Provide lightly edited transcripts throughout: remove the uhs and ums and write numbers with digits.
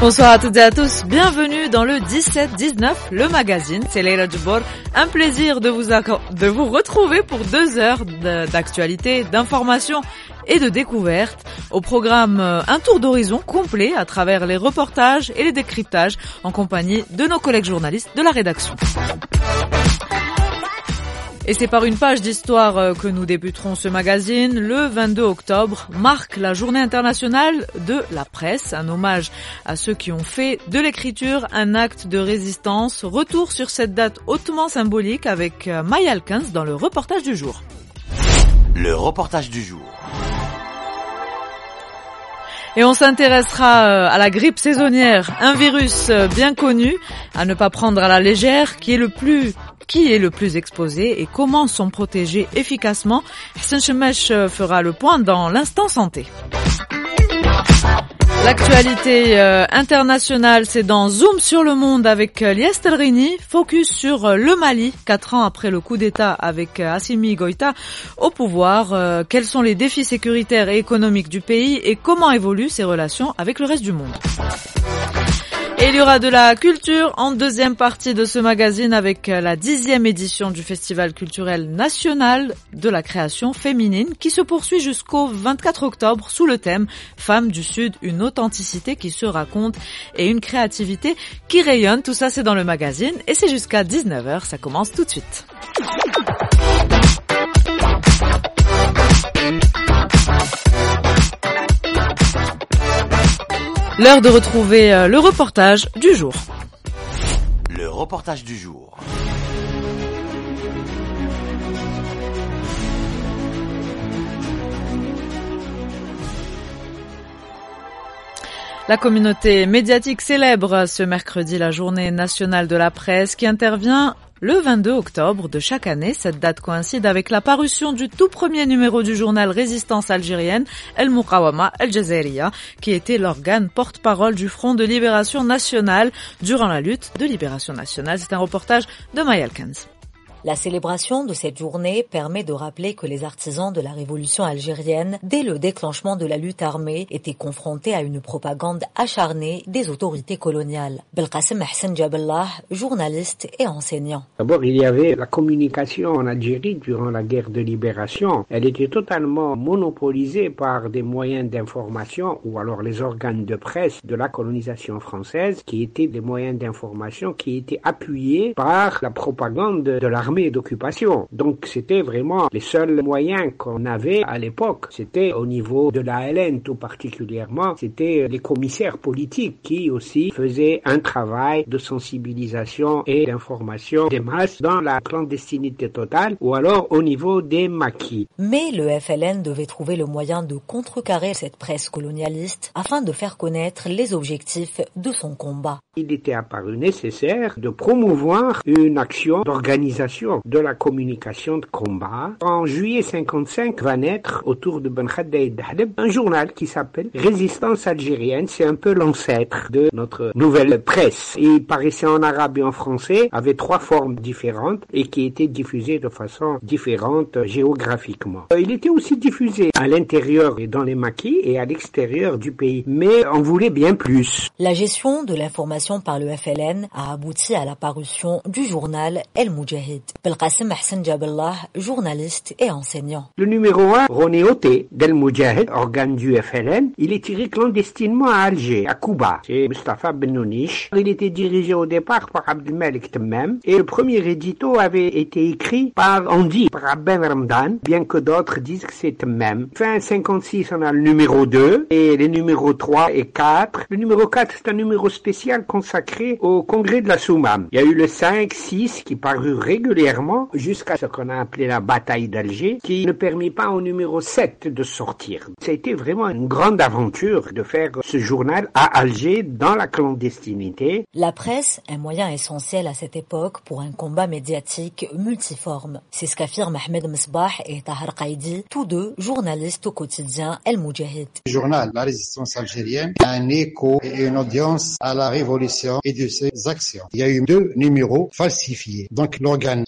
Bonsoir à toutes et à tous, bienvenue dans le 17-19, le magazine, c'est Leila Djoubor. Un plaisir de vous retrouver pour 2 heures d'actualité, d'information et de découverte. Au programme, un tour d'horizon complet à travers les reportages et les décryptages en compagnie de nos collègues journalistes de la rédaction. Et c'est par une page d'histoire que nous débuterons ce magazine. Le 22 octobre marque la journée internationale de la presse, un hommage à ceux qui ont fait de l'écriture un acte de résistance. Retour sur cette date hautement symbolique avec Maya Alkens dans le reportage du jour. Le reportage du jour. Et on s'intéressera à la grippe saisonnière, un virus bien connu, à ne pas prendre à la légère, qui est le plus exposé et comment s'en protéger efficacement. Hassan Chemech fera le point dans l'instant santé. L'actualité internationale, c'est dans Zoom sur le monde avec Lies Telrini, focus sur le Mali, 4 ans après le coup d'État avec Assimi Goïta au pouvoir. Quels sont les défis sécuritaires et économiques du pays et comment évoluent ses relations avec le reste du monde? Et il y aura de la culture en deuxième partie de ce magazine avec la 10e édition du Festival culturel national de la création féminine qui se poursuit jusqu'au 24 octobre sous le thème Femmes du Sud, une authenticité qui se raconte et une créativité qui rayonne. Tout ça c'est dans le magazine et c'est jusqu'à 19h, ça commence tout de suite. L'heure de retrouver le reportage du jour. Le reportage du jour. La communauté médiatique célèbre ce mercredi la journée nationale de la presse qui intervient le 22 octobre de chaque année. Cette date coïncide avec la parution du tout premier numéro du journal Résistance algérienne, El Muqawama El Jazairiya, qui était l'organe porte-parole du Front de libération nationale durant la lutte de libération nationale. C'est un reportage de Maya Alkens. La célébration de cette journée permet de rappeler que les artisans de la révolution algérienne, dès le déclenchement de la lutte armée, étaient confrontés à une propagande acharnée des autorités coloniales. Belkacem Hassan Jaballah, journaliste et enseignant. D'abord, il y avait la communication en Algérie durant la guerre de libération. Elle était totalement monopolisée par des moyens d'information ou alors les organes de presse de la colonisation française qui étaient des moyens d'information qui étaient appuyés par la propagande de l'armée d'occupation. Donc c'était vraiment les seuls moyens qu'on avait à l'époque. C'était au niveau de l'ALN tout particulièrement, c'était les commissaires politiques qui aussi faisaient un travail de sensibilisation et d'information des masses dans la clandestinité totale ou alors au niveau des maquis. Mais le FLN devait trouver le moyen de contrecarrer cette presse colonialiste afin de faire connaître les objectifs de son combat. Il était apparu nécessaire de promouvoir une action d'organisation de la communication de combat. En juillet 55 va naître autour de Ben Khaddaïd Dahleb un journal qui s'appelle Résistance algérienne. C'est un peu l'ancêtre de notre nouvelle presse. Il paraissait en arabe et en français, avait 3 formes différentes et qui étaient diffusées de façon différente géographiquement. Il était aussi diffusé à l'intérieur et dans les maquis et à l'extérieur du pays. Mais on voulait bien plus. La gestion de l'information par le FLN a abouti à la parution du journal El Moudjahid. Belkacem Hassan Jaballah, journaliste et enseignant. Le numéro 1, René Oté, d'El Moudjahid, organe du FLN, il est tiré clandestinement à Alger, à Kouba. C'est Mustafa Ben Nouniche. Il était dirigé au départ par Abdelmalek Temmem et le premier édito avait été écrit par Andy, par Abben Ramdan, bien que d'autres disent que c'est Temmem. Fin 56, on a le numéro 2 et les numéros 3 et 4. Le numéro 4, c'est un numéro spécial consacré au congrès de la Soumam. Il y a eu le 5, 6 qui parut régulièrement jusqu'à ce qu'on a appelé la bataille d'Alger, qui ne permit pas au numéro 7 de sortir. Ça a été vraiment une grande aventure de faire ce journal à Alger dans la clandestinité. La presse, un moyen essentiel à cette époque pour un combat médiatique multiforme. C'est ce qu'affirment Ahmed Mesbah et Tahar Qaidi, tous deux journalistes au quotidien El Moudjahid. Le journal La Résistance algérienne a un écho et une audience à la révolution et de ses actions. Il y a eu 2 numéros falsifiés. Donc l'organe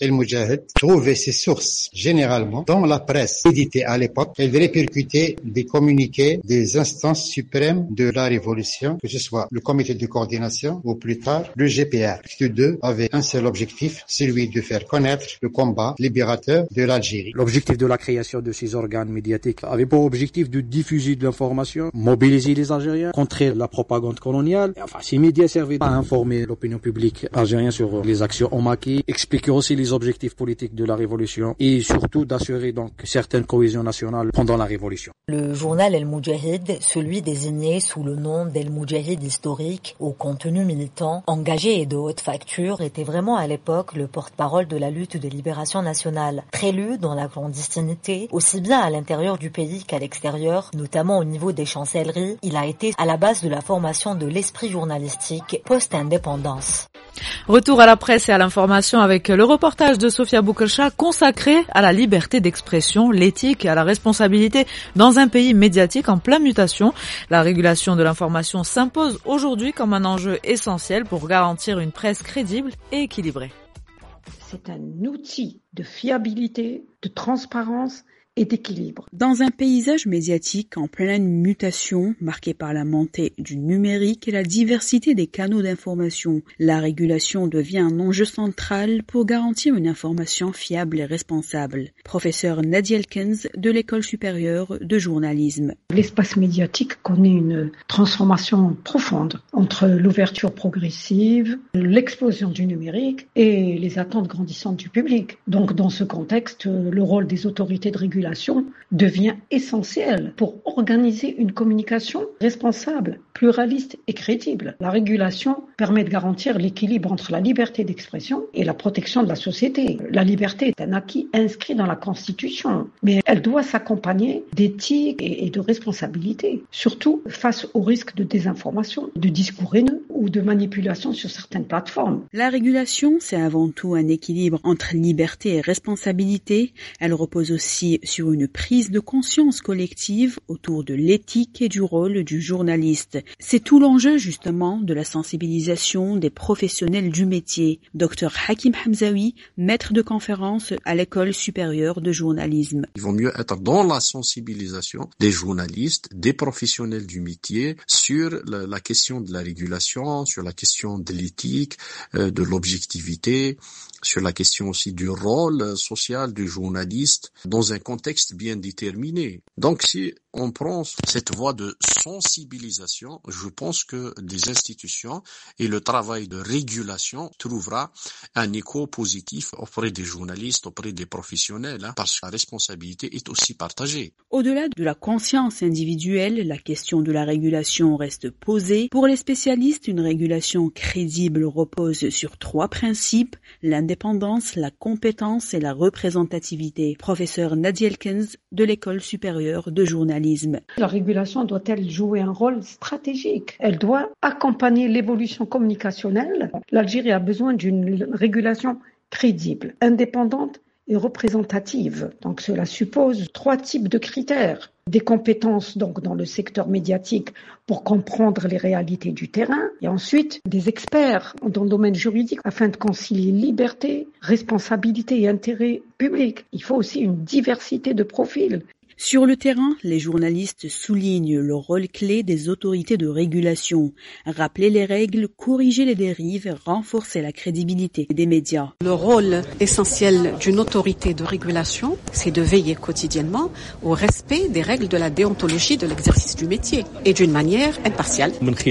El Moudjahid trouvait ses sources généralement dans la presse éditée à l'époque. Elle répercutait des communiqués des instances suprêmes de la révolution, que ce soit le comité de coordination ou plus tard le GPR. Tous deux avaient un seul objectif, celui de faire connaître le combat libérateur de l'Algérie. L'objectif de la création de ces organes médiatiques avait pour objectif de diffuser de l'information, mobiliser les Algériens, contrer la propagande coloniale. Enfin, ces médias servaient à informer l'opinion publique algérienne sur les actions en maquis, expliquer aussi les objectifs politiques de la révolution et surtout d'assurer donc certaine cohésion nationale pendant la révolution. Le journal El Moudjahid, celui désigné sous le nom d'El Moudjahid historique, au contenu militant, engagé et de haute facture, était vraiment à l'époque le porte-parole de la lutte de libération nationale. Très lu dans la clandestinité, aussi bien à l'intérieur du pays qu'à l'extérieur, notamment au niveau des chancelleries, il a été à la base de la formation de l'esprit journalistique post-indépendance. Retour à la presse et à l'information avec le reportage de Sofia Boukelcha consacré à la liberté d'expression, l'éthique et à la responsabilité dans un pays médiatique en pleine mutation. La régulation de l'information s'impose aujourd'hui comme un enjeu essentiel pour garantir une presse crédible et équilibrée. C'est un outil de fiabilité, de transparence et d'équilibre. Dans un paysage médiatique en pleine mutation, marqué par la montée du numérique et la diversité des canaux d'information, la régulation devient un enjeu central pour garantir une information fiable et responsable. Professeur Nadia Elkens de l'École supérieure de journalisme. L'espace médiatique connaît une transformation profonde entre l'ouverture progressive, l'explosion du numérique et les attentes grandissantes du public. Donc dans ce contexte, le rôle des autorités de régulation devient essentiel pour organiser une communication responsable, pluraliste et crédible. La régulation permet de garantir l'équilibre entre la liberté d'expression et la protection de la société. La liberté est un acquis inscrit dans la Constitution, mais elle doit s'accompagner d'éthique et de responsabilité, surtout face au risque de désinformation, de discours haineux ou de manipulation sur certaines plateformes. La régulation, c'est avant tout un équilibre entre liberté et responsabilité. Elle repose aussi sur une prise de conscience collective autour de l'éthique et du rôle du journaliste. C'est tout l'enjeu justement de la sensibilisation des professionnels du métier. Dr Hakim Hamzaoui, maître de conférence à l'École supérieure de journalisme. Il vaut mieux être dans la sensibilisation des journalistes, des professionnels du métier sur la question de la régulation, sur la question de l'éthique, de l'objectivité, sur la question aussi du rôle social du journaliste dans un contexte bien déterminé. Donc si on prend cette voie de sensibilisation, je pense que les institutions et le travail de régulation trouvera un écho positif auprès des journalistes, auprès des professionnels, parce que la responsabilité est aussi partagée. Au-delà de la conscience individuelle, la question de la régulation reste posée. Pour les spécialistes, une régulation crédible repose sur 3 principes: l'indépendance, la compétence et la représentativité. Professeur Nadia Elkens de l'École supérieure de journalisme. La régulation doit-elle jouer un rôle stratégique? Elle doit accompagner l'évolution communicationnelle. L'Algérie a besoin d'une régulation crédible, indépendante et représentative. Donc cela suppose 3 types de critères. Des compétences donc dans le secteur médiatique pour comprendre les réalités du terrain, et ensuite des experts dans le domaine juridique afin de concilier liberté, responsabilité et intérêt public. Il faut aussi une diversité de profils. Sur le terrain, les journalistes soulignent le rôle clé des autorités de régulation. Rappeler les règles, corriger les dérives et renforcer la crédibilité des médias. Le rôle essentiel d'une autorité de régulation, c'est de veiller quotidiennement au respect des règles de la déontologie de l'exercice du métier et d'une manière impartiale.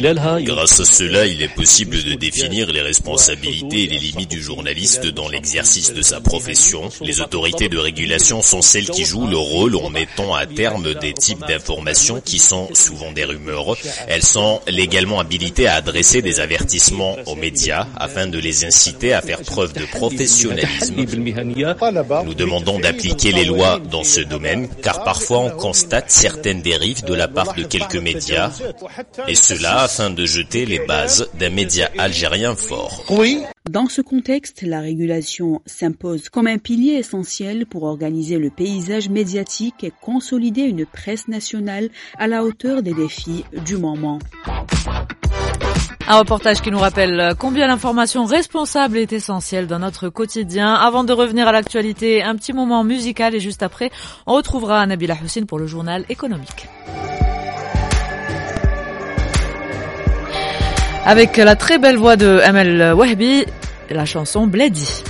Grâce à cela, il est possible de définir les responsabilités et les limites du journaliste dans l'exercice de sa profession. Les autorités de régulation sont celles qui jouent le rôle en mettant à terme des types d'informations qui sont souvent des rumeurs. Elles sont légalement habilitées à adresser des avertissements aux médias afin de les inciter à faire preuve de professionnalisme. Nous demandons d'appliquer les lois dans ce domaine car parfois on constate certaines dérives de la part de quelques médias et cela afin de jeter les bases d'un média algérien fort. Dans ce contexte, la régulation s'impose comme un pilier essentiel pour organiser le paysage médiatique et consolider une presse nationale à la hauteur des défis du moment. Un reportage qui nous rappelle combien l'information responsable est essentielle dans notre quotidien. Avant de revenir à l'actualité, un petit moment musical et juste après, on retrouvera Nabila Hussein pour le journal économique. Avec la très belle voix de Amel Wahbi, la chanson Bledi.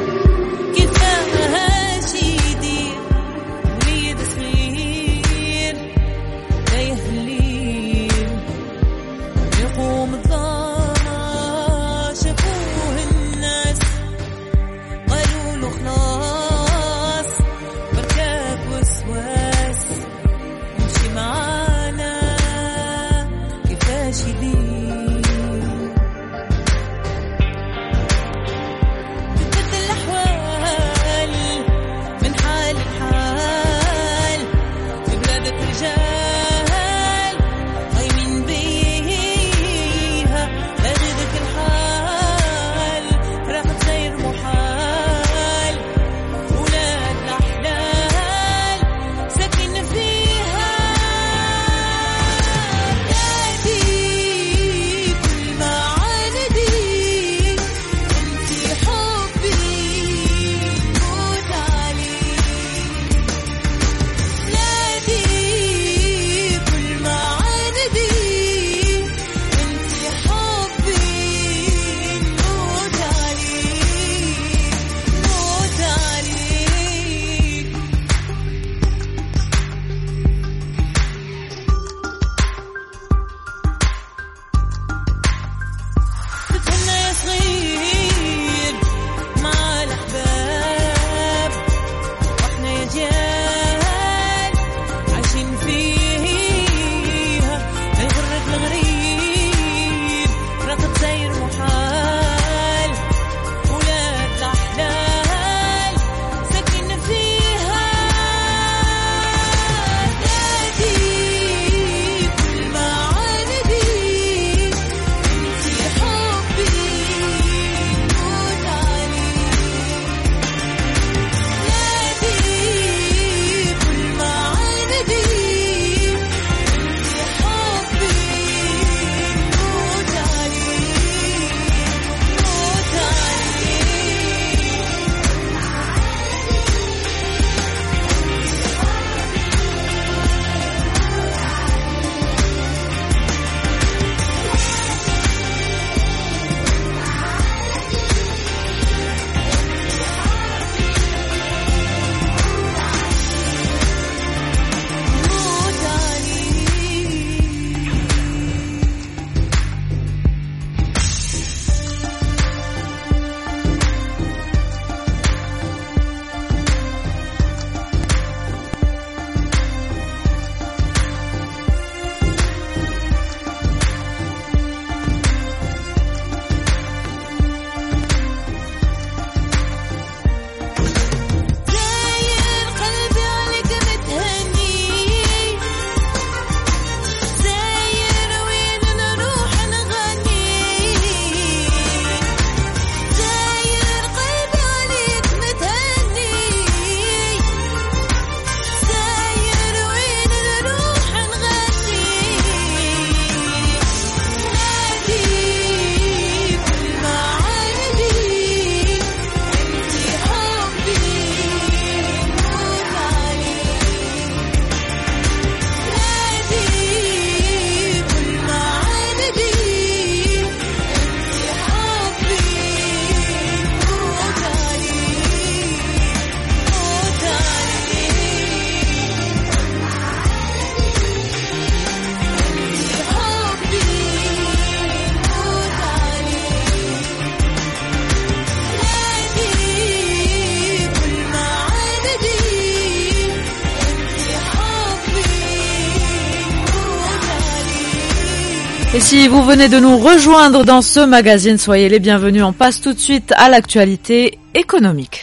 Et si vous venez de nous rejoindre dans ce magazine, soyez les bienvenus. On passe tout de suite à l'actualité économique.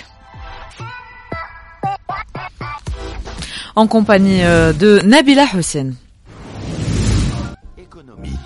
En compagnie de Nabila Hussein. Économie.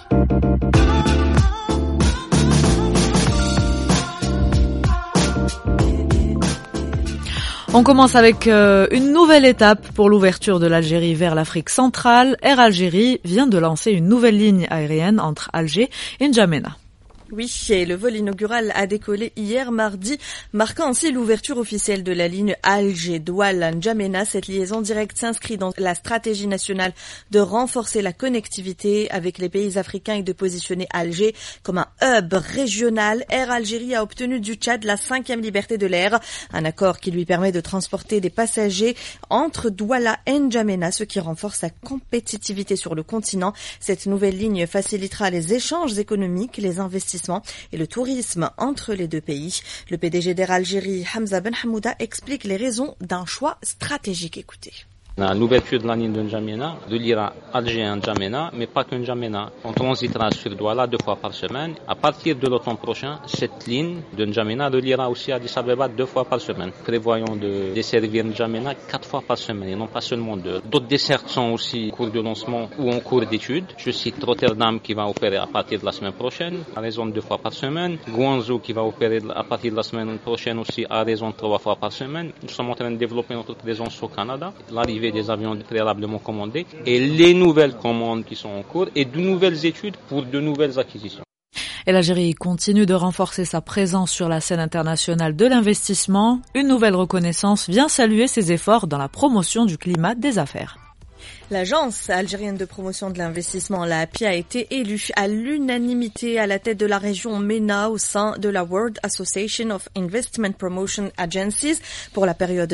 On commence avec une nouvelle étape pour l'ouverture de l'Algérie vers l'Afrique centrale. Air Algérie vient de lancer une nouvelle ligne aérienne entre Alger et N'Djamena. Oui, et le vol inaugural a décollé hier mardi, marquant ainsi l'ouverture officielle de la ligne Alger-Douala-N'Djamena. Cette liaison directe s'inscrit dans la stratégie nationale de renforcer la connectivité avec les pays africains et de positionner Alger comme un hub régional. Air Algérie a obtenu du Tchad la 5e liberté de l'air, un accord qui lui permet de transporter des passagers entre Douala et N'Djamena, ce qui renforce sa compétitivité sur le continent. Cette nouvelle ligne facilitera les échanges économiques, les investissements et le tourisme entre les deux pays. Le PDG d'Air Algérie, Hamza Ben Hamouda, explique les raisons d'un choix stratégique. Écoutez. L'ouverture de la ligne de N'Djamena, de l'Ira Alger à N'Djamena, mais pas que N'Djamena. On transitera sur Douala 2 fois par semaine. À partir de l'automne prochain, cette ligne de N'Djamena reliera aussi à Addis Abeba 2 fois par semaine. Prévoyons de desservir N'Djamena 4 fois par semaine et non pas seulement 2. D'autres dessertes sont aussi en cours de lancement ou en cours d'étude. Je cite Rotterdam qui va opérer à partir de la semaine prochaine, à raison de 2 fois par semaine. Guangzhou qui va opérer à partir de la semaine prochaine aussi à raison de 3 fois par semaine. Nous sommes en train de développer notre présence au Canada. L'arrivée des avions préalablement commandés et les nouvelles commandes qui sont en cours et de nouvelles études pour de nouvelles acquisitions. Et l'Algérie continue de renforcer sa présence sur la scène internationale de l'investissement. Une nouvelle reconnaissance vient saluer ses efforts dans la promotion du climat des affaires. L'agence algérienne de promotion de l'investissement, la API, a été élue à l'unanimité à la tête de la région MENA au sein de la World Association of Investment Promotion Agencies pour la période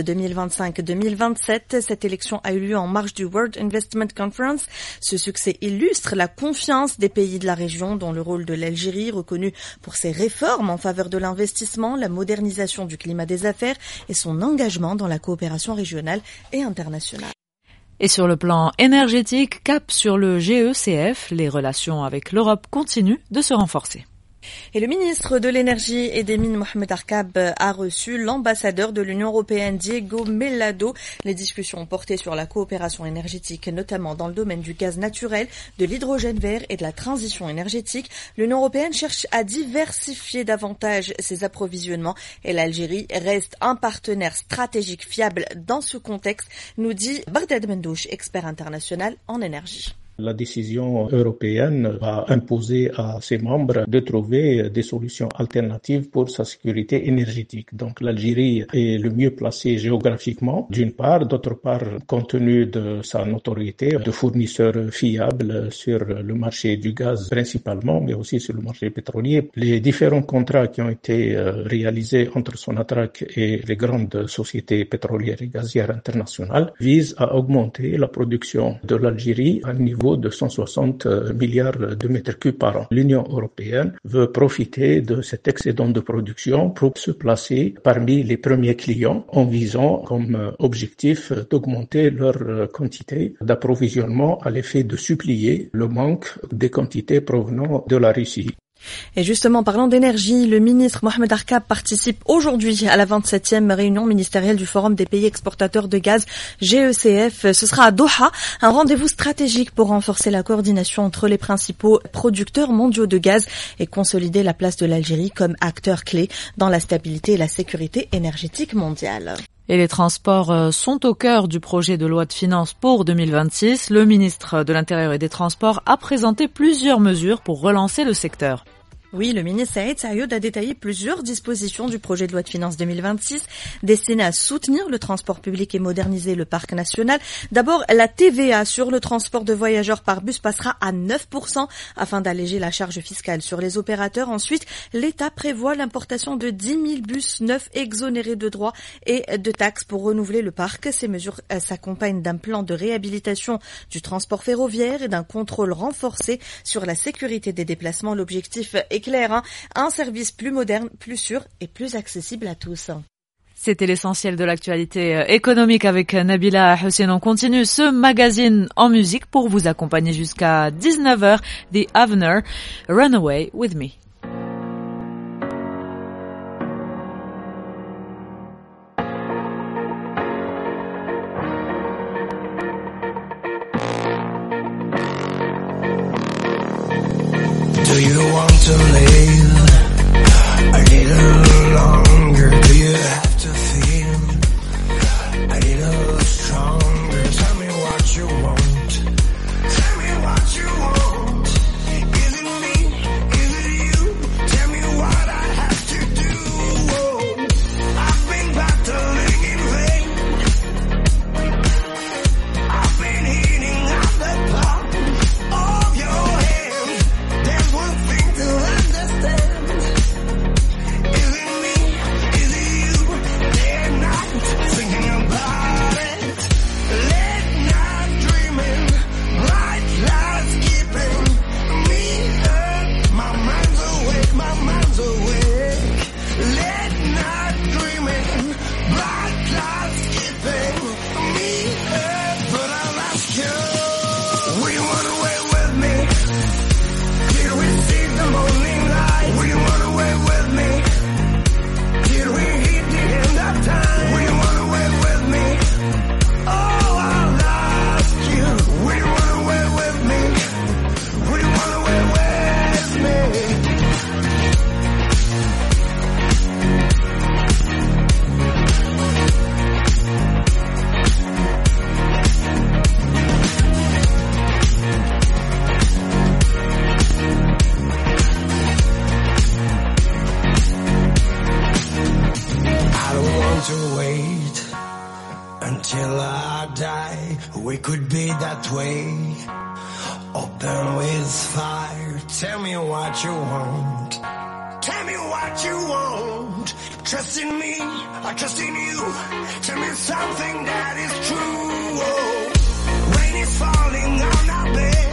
2025-2027. Cette élection a eu lieu en marge du World Investment Conference. Ce succès illustre la confiance des pays de la région dans le rôle de l'Algérie, reconnue pour ses réformes en faveur de l'investissement, la modernisation du climat des affaires et son engagement dans la coopération régionale et internationale. Et sur le plan énergétique, cap sur le GECF, les relations avec l'Europe continuent de se renforcer. Et le ministre de l'Énergie et des Mines, Mohamed Arkab, a reçu l'ambassadeur de l'Union européenne, Diego Mellado. Les discussions ont porté sur la coopération énergétique, notamment dans le domaine du gaz naturel, de l'hydrogène vert et de la transition énergétique. L'Union européenne cherche à diversifier davantage ses approvisionnements et l'Algérie reste un partenaire stratégique fiable dans ce contexte, nous dit Bagdad Mendouche, expert international en énergie. La décision européenne va imposer à ses membres de trouver des solutions alternatives pour sa sécurité énergétique. Donc l'Algérie est le mieux placée géographiquement, d'une part, d'autre part, compte tenu de sa notoriété de fournisseur fiable sur le marché du gaz principalement, mais aussi sur le marché pétrolier. Les différents contrats qui ont été réalisés entre Sonatrach et les grandes sociétés pétrolières et gazières internationales visent à augmenter la production de l'Algérie à un niveau de 160 milliards de mètres cubes par an. L'Union européenne veut profiter de cet excédent de production pour se placer parmi les premiers clients en visant comme objectif d'augmenter leur quantité d'approvisionnement à l'effet de supplier le manque des quantités provenant de la Russie. Et justement, parlant d'énergie, le ministre Mohamed Arkab participe aujourd'hui à la 27e réunion ministérielle du Forum des pays exportateurs de gaz GECF. Ce sera à Doha, un rendez-vous stratégique pour renforcer la coordination entre les principaux producteurs mondiaux de gaz et consolider la place de l'Algérie comme acteur clé dans la stabilité et la sécurité énergétique mondiale. Et les transports sont au cœur du projet de loi de finances pour 2026. Le ministre de l'Intérieur et des Transports a présenté plusieurs mesures pour relancer le secteur. Oui, le ministre Saïd Saïoud a détaillé plusieurs dispositions du projet de loi de finances 2026 destinées à soutenir le transport public et moderniser le parc national. D'abord, la TVA sur le transport de voyageurs par bus passera à 9% afin d'alléger la charge fiscale sur les opérateurs. Ensuite, l'État prévoit l'importation de 10 000 bus neufs exonérés de droits et de taxes pour renouveler le parc. Ces mesures s'accompagnent d'un plan de réhabilitation du transport ferroviaire et d'un contrôle renforcé sur la sécurité des déplacements. L'objectif est clair, un service plus moderne, plus sûr et plus accessible à tous. C'était l'essentiel de l'actualité économique avec Nabila Hussein. On continue ce magazine en musique pour vous accompagner jusqu'à 19h. The Avener, Runaway With Me. Do you want to live a little longer? Do you have to feel until I die. We could be that way, open with fire. Tell me what you want. Tell me what you want. Trust in me, I trust in you. Tell me something that is true. Oh, rain is falling on our bed.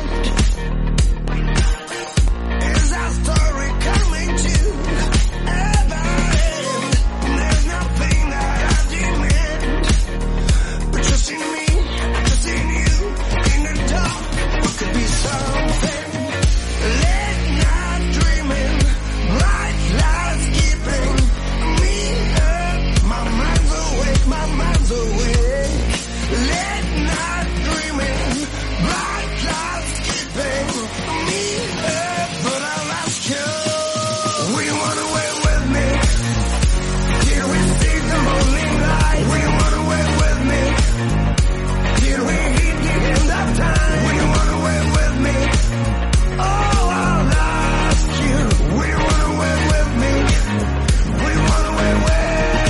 Is our story coming to an end? There's nothing that I demand, but trust in me, I trust in you. In the dark, we could be something. Late night dreaming, bright lights keeping me up. My mind's awake, my mind's awake. Late night dreaming, bright lights keeping me up. But I'll ask you, will you run away with me? Till we see the morning light. Will you run away with me? Till we hit the end of time. Will you run away with me? Oh, I'll ask you, will you run away with me? Will you run away with me?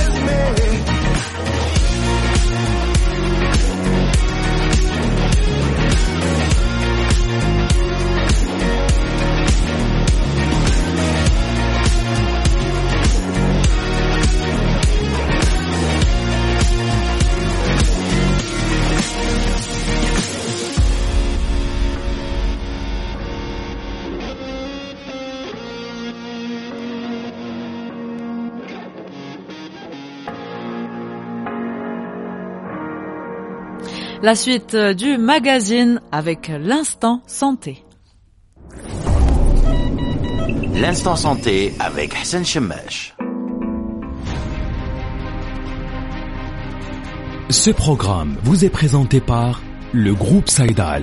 La suite du magazine avec l'instant santé. L'instant santé avec Hassan Chemmache. Ce programme vous est présenté par le groupe Saïdal.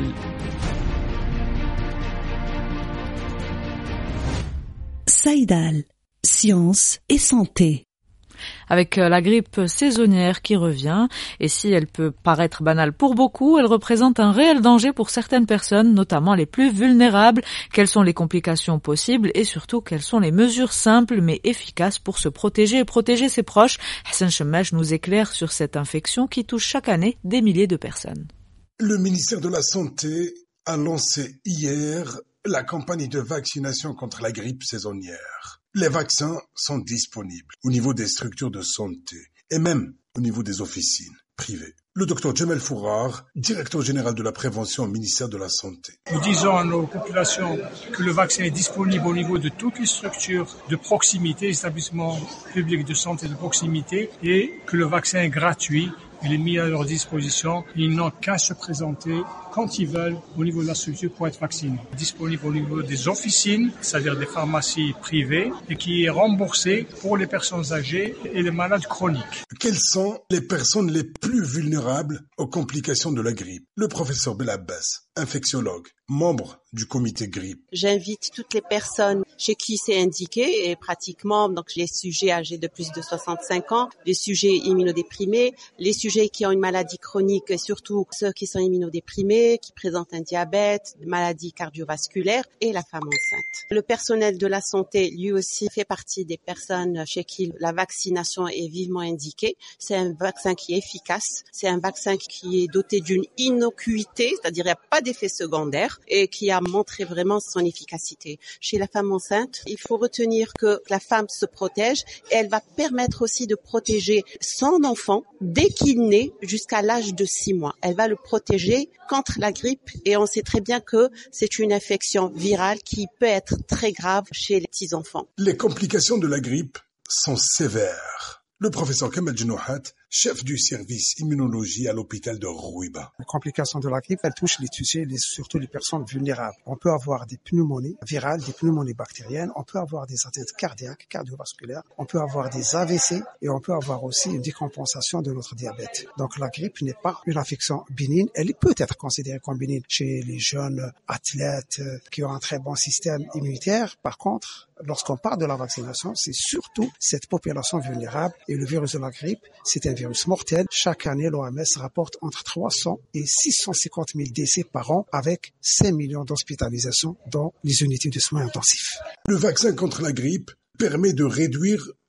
Saïdal, science et santé. Avec la grippe saisonnière qui revient, et si elle peut paraître banale pour beaucoup, elle représente un réel danger pour certaines personnes, notamment les plus vulnérables. Quelles sont les complications possibles et surtout quelles sont les mesures simples mais efficaces pour se protéger et protéger ses proches? Hassan Chemmache nous éclaire sur cette infection qui touche chaque année des milliers de personnes. Le ministère de la Santé a lancé hier la campagne de vaccination contre la grippe saisonnière. Les vaccins sont disponibles au niveau des structures de santé et même au niveau des officines privées. Le docteur Jamel Fourar, directeur général de la prévention au ministère de la Santé. Nous disons à nos populations que le vaccin est disponible au niveau de toutes les structures de proximité, établissements publics de santé de proximité, et que le vaccin est gratuit. Il est mis à leur disposition. Ils n'ont qu'à se présenter quand ils veulent au niveau de la structure pour être vaccinés. Disponible au niveau des officines, c'est-à-dire des pharmacies privées, et qui est remboursé pour les personnes âgées et les malades chroniques. Quelles sont les personnes les plus vulnérables aux complications de la grippe? Le professeur Belabbas, infectiologue, membre du comité grippe. J'invite toutes les personnes chez qui c'est indiqué, et pratiquement donc les sujets âgés de plus de 65 ans, les sujets immunodéprimés, les sujets qui ont une maladie chronique, et surtout ceux qui sont immunodéprimés, qui présentent un diabète, des maladies cardiovasculaires, et la femme enceinte. Le personnel de la santé, lui aussi, fait partie des personnes chez qui la vaccination est vivement indiquée. C'est un vaccin qui est efficace, c'est un vaccin qui est doté d'une innocuité, c'est-à-dire il n'y a pas d'effet secondaire, et qui a montré vraiment son efficacité. Chez la femme enceinte, il faut retenir que la femme se protège, et elle va permettre aussi de protéger son enfant dès qu'il naît jusqu'à l'âge de 6 mois. Elle va le protéger contre la grippe, et on sait très bien que c'est une infection virale qui peut être très grave chez les petits-enfants. Les complications de la grippe sont sévères. Le professeur Kamel Djenouhat, chef du service immunologie à l'hôpital de Rouiba. Les complications de la grippe, elles touchent surtout les personnes vulnérables. On peut avoir des pneumonies virales, des pneumonies bactériennes, on peut avoir des atteintes cardiaques, cardiovasculaires, on peut avoir des AVC, et on peut avoir aussi une décompensation de notre diabète. Donc la grippe n'est pas une infection bénigne, elle peut être considérée comme bénigne chez les jeunes athlètes qui ont un très bon système immunitaire. Par contre, lorsqu'on parle de la vaccination, c'est surtout cette population vulnérable, et le virus de la grippe, c'est un virus mortel. Chaque année, l'OMS rapporte entre 300 et 650 000 décès par an, avec 5 millions d'hospitalisations dans les unités de soins intensifs. Le vaccin contre la grippe permet de réduire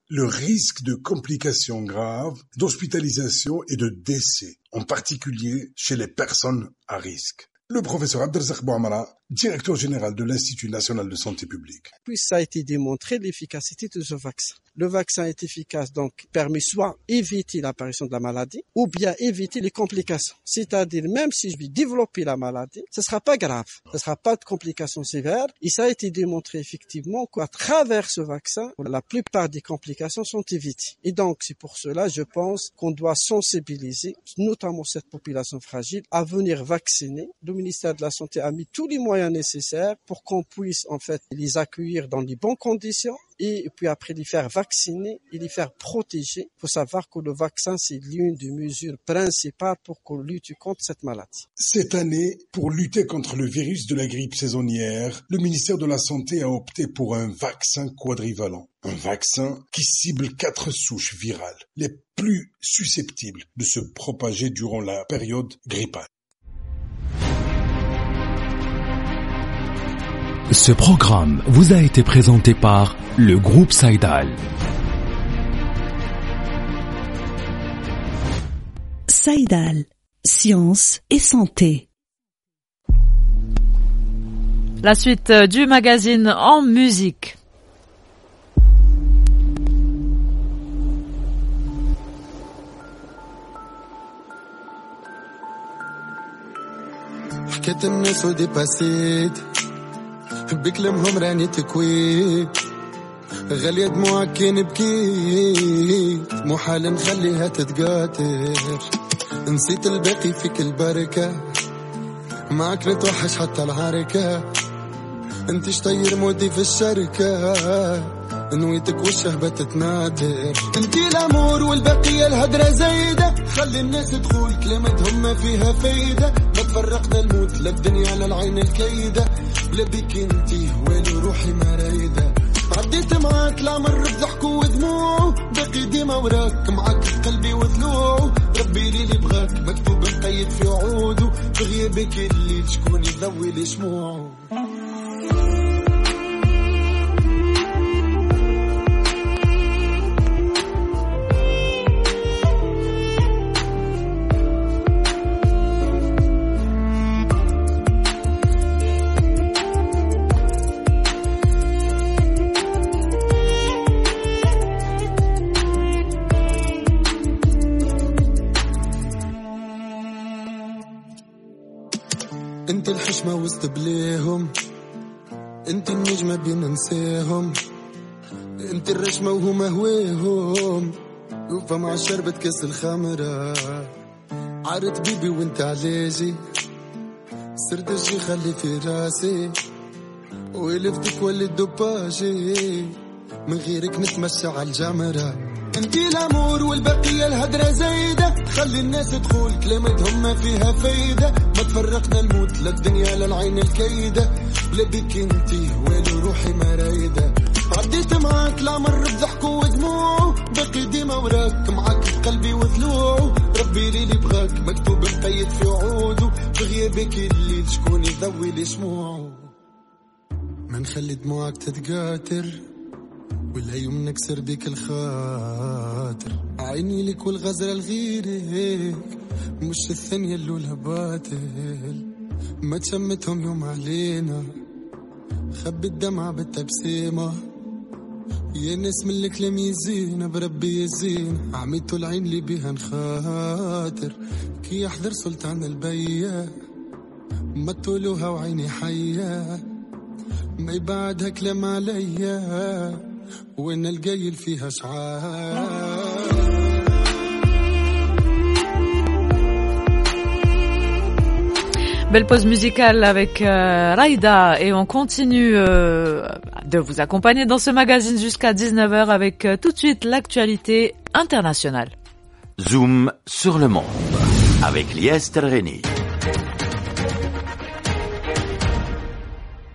le risque de complications graves, d'hospitalisation et de décès, en particulier chez les personnes à risque. Le professeur Abdelrazak Bouamara, directeur général de l'Institut national de santé publique. Puis ça a été démontré l'efficacité de ce vaccin. Le vaccin est efficace, donc permet soit éviter l'apparition de la maladie ou bien éviter les complications. C'est-à-dire même si je vais développer la maladie, ce sera pas grave, ce sera pas de complications sévères. Et ça a été démontré effectivement qu'à travers ce vaccin, la plupart des complications sont évitées. Et donc c'est pour cela, je pense qu'on doit sensibiliser, notamment cette population fragile, à venir vacciner. Le ministère de la Santé a mis tous les moyens nécessaires pour qu'on puisse en fait les accueillir dans les bonnes conditions et puis après les faire vacciner et les faire protéger. Il faut savoir que le vaccin, c'est l'une des mesures principales pour qu'on lutte contre cette maladie. Cette année, pour lutter contre le virus de la grippe saisonnière, le ministère de la Santé a opté pour un vaccin quadrivalent. Un vaccin qui cible 4 souches virales, les plus susceptibles de se propager durant la période grippale. Ce programme vous a été présenté par le groupe Saïdal. Saïdal, science et santé. La suite du magazine en musique. حكيت الناس ودي باسيت بكلمهم راني تكويت غالية دموعك كي نبكيت محال نخليها تتقاتر نسيت الباقي فيك البركة معك نتوحش حتى العركة انت شطير مودي في الشركة نويتك والشهبة تتناتر انتي الامور والبقية الهدرة زايدة خلي الناس تقول كلمتهم ما فيها فايدة ما تفرقنا الموت لا الدنيا للعين الكيدة لا بيك انتي ويلي روحي ما رايدة عديت معاك العمر بضحك ودموع باقي ديما وراك معاك في قلبي وضلوع ربي لي بغاك مكتوب مقيد في عوده في غيابك الليل شكون يضوي لي شموعه انت الحشمة وسط بليهم انت النجمة بين ننساهم انت الرشمة وهما هواهم وفا مع شربة كاس الخمرة عارت بيبي وانت علاجي صرت الشي خلي في راسي ولفتك ولي الدباجي من غيرك نتمشى على الجمرة انتي الامور والبقية الهدرة زايدة خلي الناس تقول كلمتهم ما فيها فايدة ما تفرقنا الموت لا الدنيا للعين الكيدة لا بيك انتي ويلي روحي ما رايدة عديت معاك العمر بضحك ودموع باقي ديما وراك معاك في قلبي وضلوع ربي لي بغاك مكتوب مقيد في عوده في غيابك الليل شكون يضوي لي شموعه ما نخلي دموعك تتقاتر ولا يوم نكسر بيك الخاطر عيني لك والغزرة لغيرك مش الثانية اللولها باطل ما تشمتهم يوم علينا خبي الدمعة بالتبسيمة يا ناس من الكلام يزين بربي يزين عميتو العين اللي بيها نخاطر كي يحضر سلطان البيا ما تولوها وعيني حية ما يبعدها كلام عليا وين القايل فيها شعار Belle pause musicale avec Raïda et on continue de vous accompagner dans ce magazine jusqu'à 19h avec tout de suite l'actualité internationale. Zoom sur le monde avec Lies Terreni.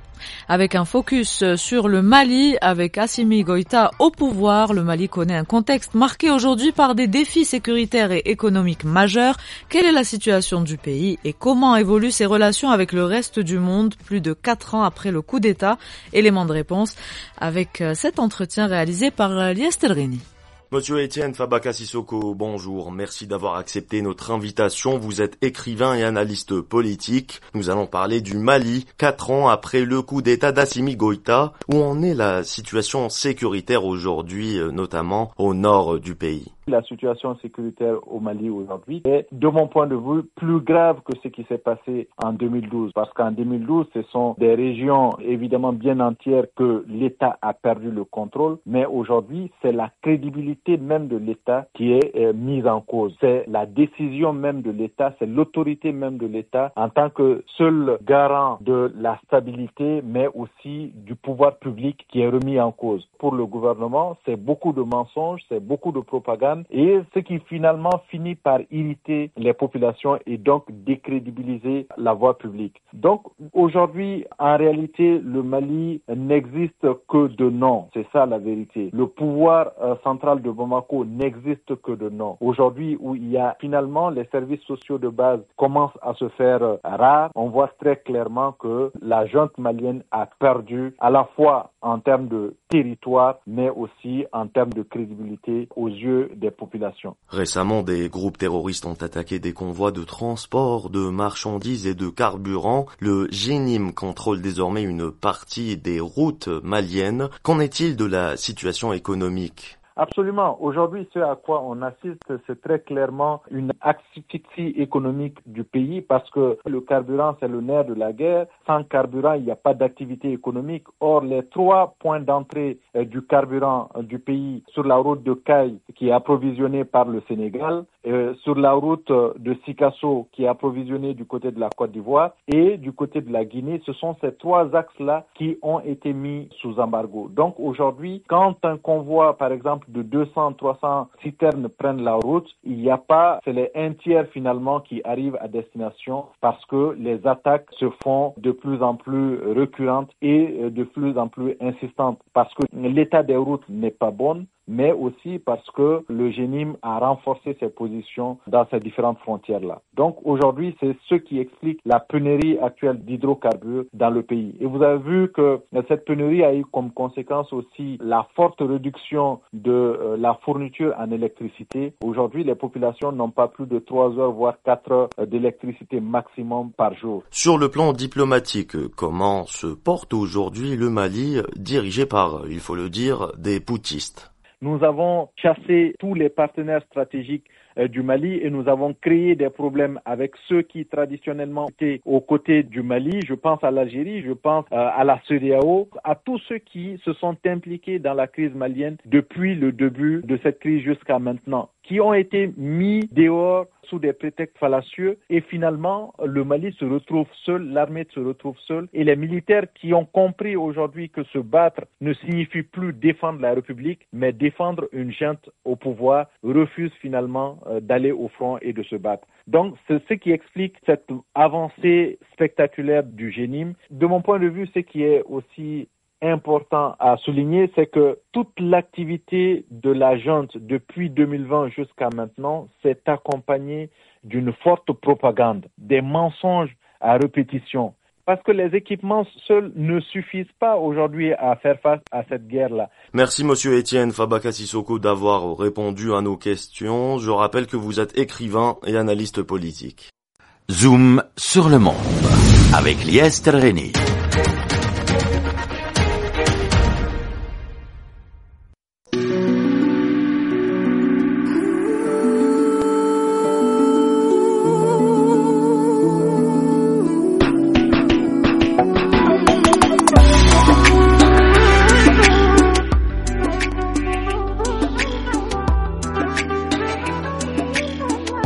avec un focus sur le Mali. Avec Assimi Goïta au pouvoir, le Mali connaît un contexte marqué aujourd'hui par des défis sécuritaires et économiques majeurs. Quelle est la situation du pays et comment évoluent ses relations avec le reste du monde plus de 4 ans après le coup d'État? Élément de réponse avec cet entretien réalisé par Lies Telrini. Monsieur Étienne Fabaka Sissoko, bonjour. Merci d'avoir accepté notre invitation. Vous êtes écrivain et analyste politique. Nous allons parler du Mali, 4 ans après le coup d'État d'Assimi Goïta. Où en est la situation sécuritaire aujourd'hui, notamment au nord du pays? La situation sécuritaire au Mali aujourd'hui est, de mon point de vue, plus grave que ce qui s'est passé en 2012. Parce qu'en 2012, ce sont des régions évidemment bien entières que l'État a perdu le contrôle. Mais aujourd'hui, c'est la crédibilité même de l'État qui est mise en cause. C'est la décision même de l'État, c'est l'autorité même de l'État en tant que seul garant de la stabilité, mais aussi du pouvoir public qui est remis en cause. Pour le gouvernement, c'est beaucoup de mensonges, c'est beaucoup de propagande. Et ce qui finalement finit par irriter les populations et donc décrédibiliser la voie publique. Donc aujourd'hui, en réalité, le Mali n'existe que de nom. C'est ça la vérité. Le pouvoir central de Bamako n'existe que de nom. Aujourd'hui, où il y a finalement les services sociaux de base commencent à se faire rares, on voit très clairement que la junte malienne a perdu à la fois en termes de territoire, mais aussi en termes de crédibilité aux yeux des populations. Récemment, des groupes terroristes ont attaqué des convois de transport de marchandises et de carburant. Le GENIM contrôle désormais une partie des routes maliennes. Qu'en est-il de la situation économique ? Absolument. Aujourd'hui, ce à quoi on assiste, c'est très clairement une asphyxie économique du pays parce que le carburant, c'est le nerf de la guerre. Sans carburant, il n'y a pas d'activité économique. Or, les 3 points d'entrée du carburant du pays sur la route de Caille, qui est approvisionnée par le Sénégal, sur la route de Sikasso, qui est approvisionnée du côté de la Côte d'Ivoire, et du côté de la Guinée, ce sont ces 3 axes-là qui ont été mis sous embargo. Donc aujourd'hui, quand un convoi, par exemple, de 200-300 citernes prennent la route, il n'y a pas, c'est les 1/3 finalement qui arrivent à destination parce que les attaques se font de plus en plus récurrentes et de plus en plus insistantes parce que l'état des routes n'est pas bon, mais aussi parce que le GENIM a renforcé ses positions dans ces différentes frontières-là. Donc aujourd'hui, c'est ce qui explique la pénurie actuelle d'hydrocarbures dans le pays. Et vous avez vu que cette pénurie a eu comme conséquence aussi la forte réduction de la fourniture en électricité. Aujourd'hui, les populations n'ont pas plus de 3 heures, voire 4 heures d'électricité maximum par jour. Sur le plan diplomatique, comment se porte aujourd'hui le Mali, dirigé par, il faut le dire, des putschistes ? Nous avons chassé tous les partenaires stratégiques du Mali et nous avons créé des problèmes avec ceux qui traditionnellement étaient aux côtés du Mali. Je pense à l'Algérie, je pense à la CEDEAO, à tous ceux qui se sont impliqués dans la crise malienne depuis le début de cette crise jusqu'à maintenant, qui ont été mis dehors sous des prétextes fallacieux et finalement le Mali se retrouve seul, l'armée se retrouve seule et les militaires qui ont compris aujourd'hui que se battre ne signifie plus défendre la République mais défendre une junte au pouvoir refusent finalement d'aller au front et de se battre. Donc c'est ce qui explique cette avancée spectaculaire du GENIM. De mon point de vue, ce qui est aussi important à souligner, c'est que toute l'activité de la junte depuis 2020 jusqu'à maintenant s'est accompagnée d'une forte propagande, des mensonges à répétition. Parce que les équipements seuls ne suffisent pas aujourd'hui à faire face à cette guerre-là. Merci Monsieur Étienne Fabaka Sissoko d'avoir répondu à nos questions. Je rappelle que vous êtes écrivain et analyste politique. Zoom sur le monde avec Lies Telrini.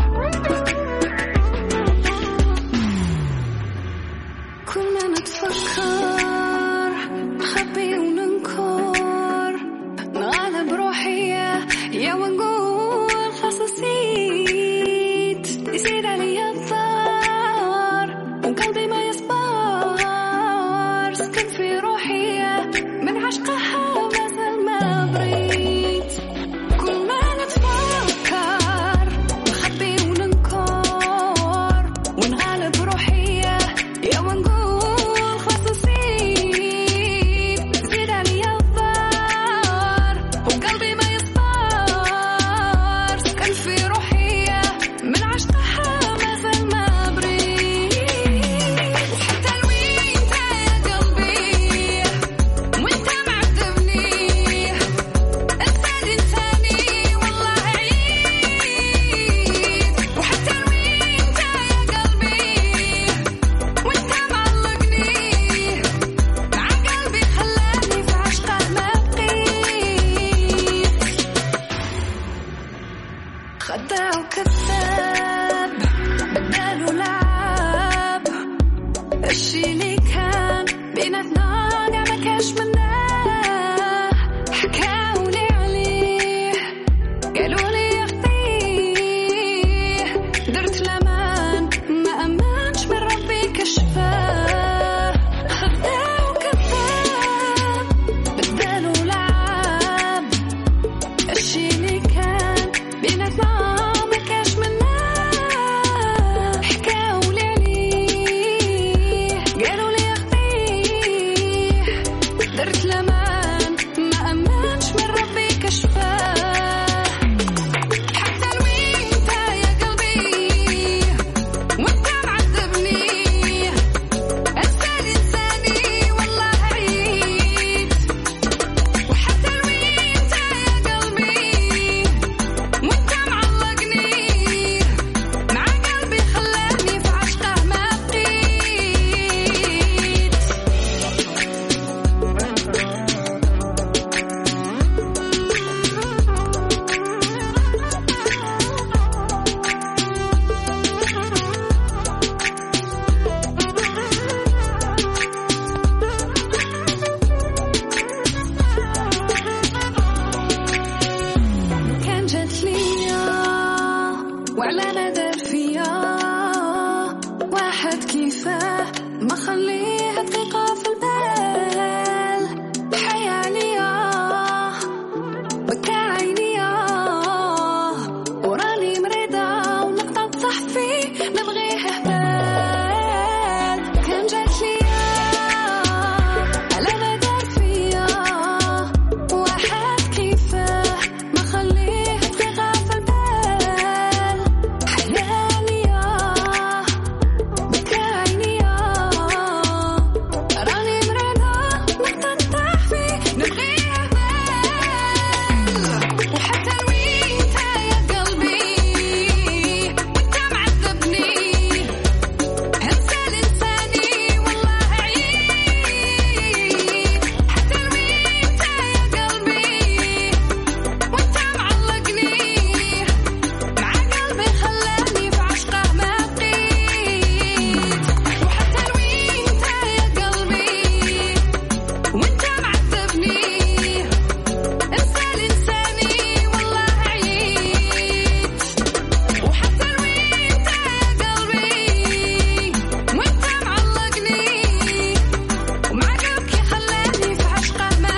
كنا نتفكر دار فيا واحد كيفاه ما خليه دقيقة في البال حيا ليا بكى عينيا وراني مريضة ونقطة صحفي نبغيه هبال كان جات ليا على ما دار فيا واحد كيفاه ما خليه دقيقة في البال حيا ليا بكى عينيا راني مريضة نقطة صحفي نبغيه هبال وحتى وانت يا قلبي وانت معذبني هسه لساني والله عيد حتى وانت يا قلبي وانت معلقني مع قلبي خلاني في عشقه ما بقيت وحتى وانت يا قلبي وانت معذبني انسى لساني والله عيد وحتى وانت يا قلبي وانت معلقني ومع قلبك خلاني في عشقه ما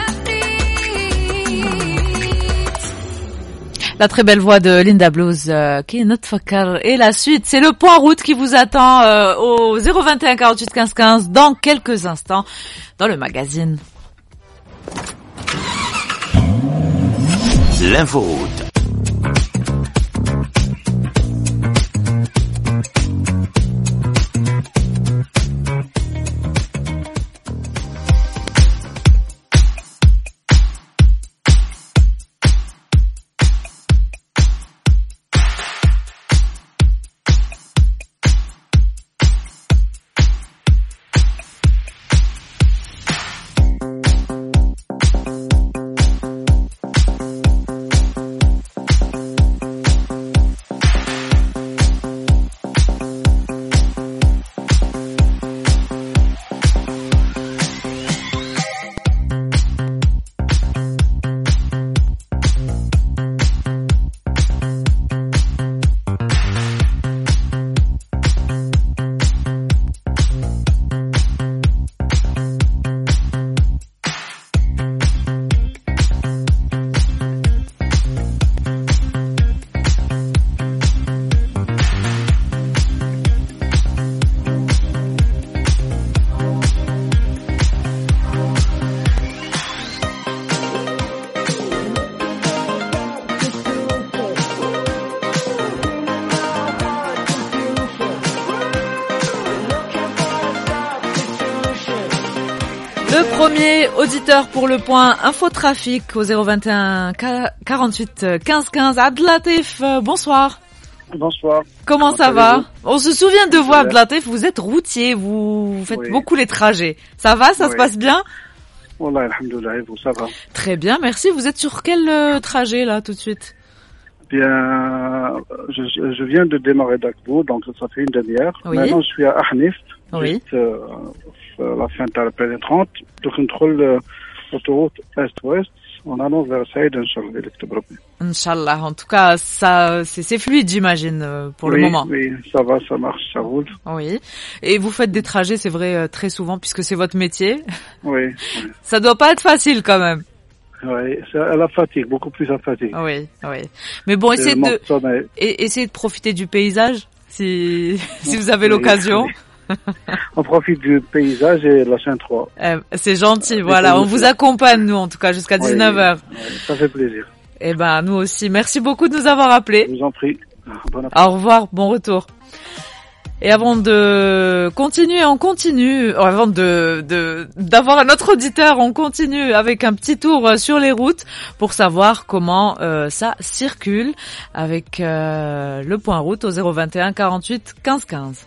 بقيت. La très belle voix de Linda Blues qui est notre fakar. Et la suite, c'est le point route qui vous attend au 021 48 15 15 dans quelques instants dans le magazine. L'inforoute. Le premier auditeur pour le point infotrafic au 021 48 15 15. Abdelatif, bonsoir. Bonsoir. Comment ça va? On se souvient de vous, Abdelatif, vous êtes routier, vous faites beaucoup les trajets. Ça va, ça se passe bien? Wallah, alhamdoulilah, vous, ça va. Très bien, merci. Vous êtes sur quel trajet là tout de suite? Bien, je viens de démarrer d'Akbou, donc ça fait une demi-heure. Oui. Maintenant, je suis à Ahnif, oui. juste la fin de la pénétrante. Je contrôle l'autoroute Est-Ouest. On annonce vers Saïd, Inch'Allah. Inch'Allah. En tout cas, ça, c'est fluide, j'imagine, pour le moment. Oui, ça va, ça marche, ça roule. Oui. Et vous faites des trajets, c'est vrai, très souvent, puisque c'est votre métier. Oui. Ça doit pas être facile, quand même. Oui, c'est à la fatigue, beaucoup plus à fatigue. Oui, oui. Mais bon, essayez de profiter du paysage, si vous avez l'occasion. On profite du paysage et la chaîne 3. C'est gentil, voilà. On vous accompagne, nous, en tout cas, jusqu'à 19h. Ça fait plaisir. Eh ben, nous aussi. Merci beaucoup de nous avoir appelés. Je vous en prie. Bon Au revoir, bon retour. Et avant de continuer, on continue. Avant d'avoir un autre auditeur, on continue avec un petit tour sur les routes pour savoir comment ça circule avec le point route au 021 48 15 15.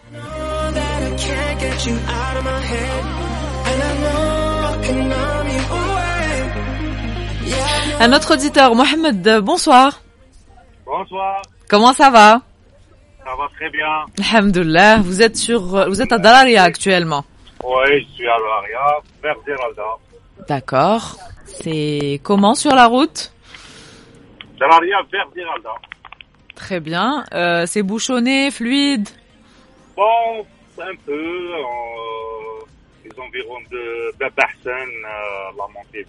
Un autre auditeur, Mohamed, bonsoir. Bonsoir. Comment ça va? Ça va très bien. Alhamdoulilah, vous êtes à Dalaria actuellement. Oui, je suis à Dalaria, vers Zeralda. D'accord. C'est comment sur la route? Dalaria vers Zeralda. Très bien. C'est bouchonné, fluide? Bon, un peu, les environs de Babahsen, la montée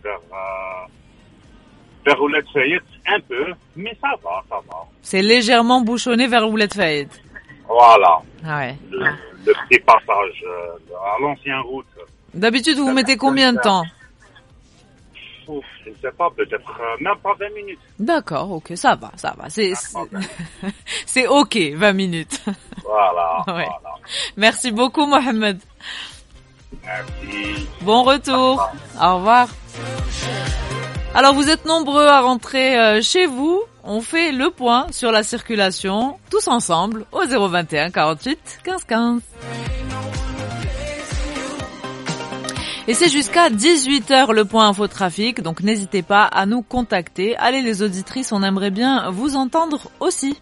vers Ouled Fayed, un peu, mais ça va. C'est légèrement bouchonné vers Ouled Fayed. Voilà. Ah ouais. Le petit passage à l'ancienne route. D'habitude, vous mettez combien de temps? Ouf, je ne sais pas, peut-être même pas 20 minutes. D'accord, ok, ça va. C'est ok, 20 minutes. Voilà, Ouais. voilà. Merci beaucoup, Mohamed. Merci. Bon retour. Au revoir. Alors, vous êtes nombreux à rentrer chez vous. On fait le point sur la circulation, tous ensemble, au 021 48 15 15. Et c'est jusqu'à 18h le point infotrafic, donc n'hésitez pas à nous contacter. Allez les auditrices, on aimerait bien vous entendre aussi.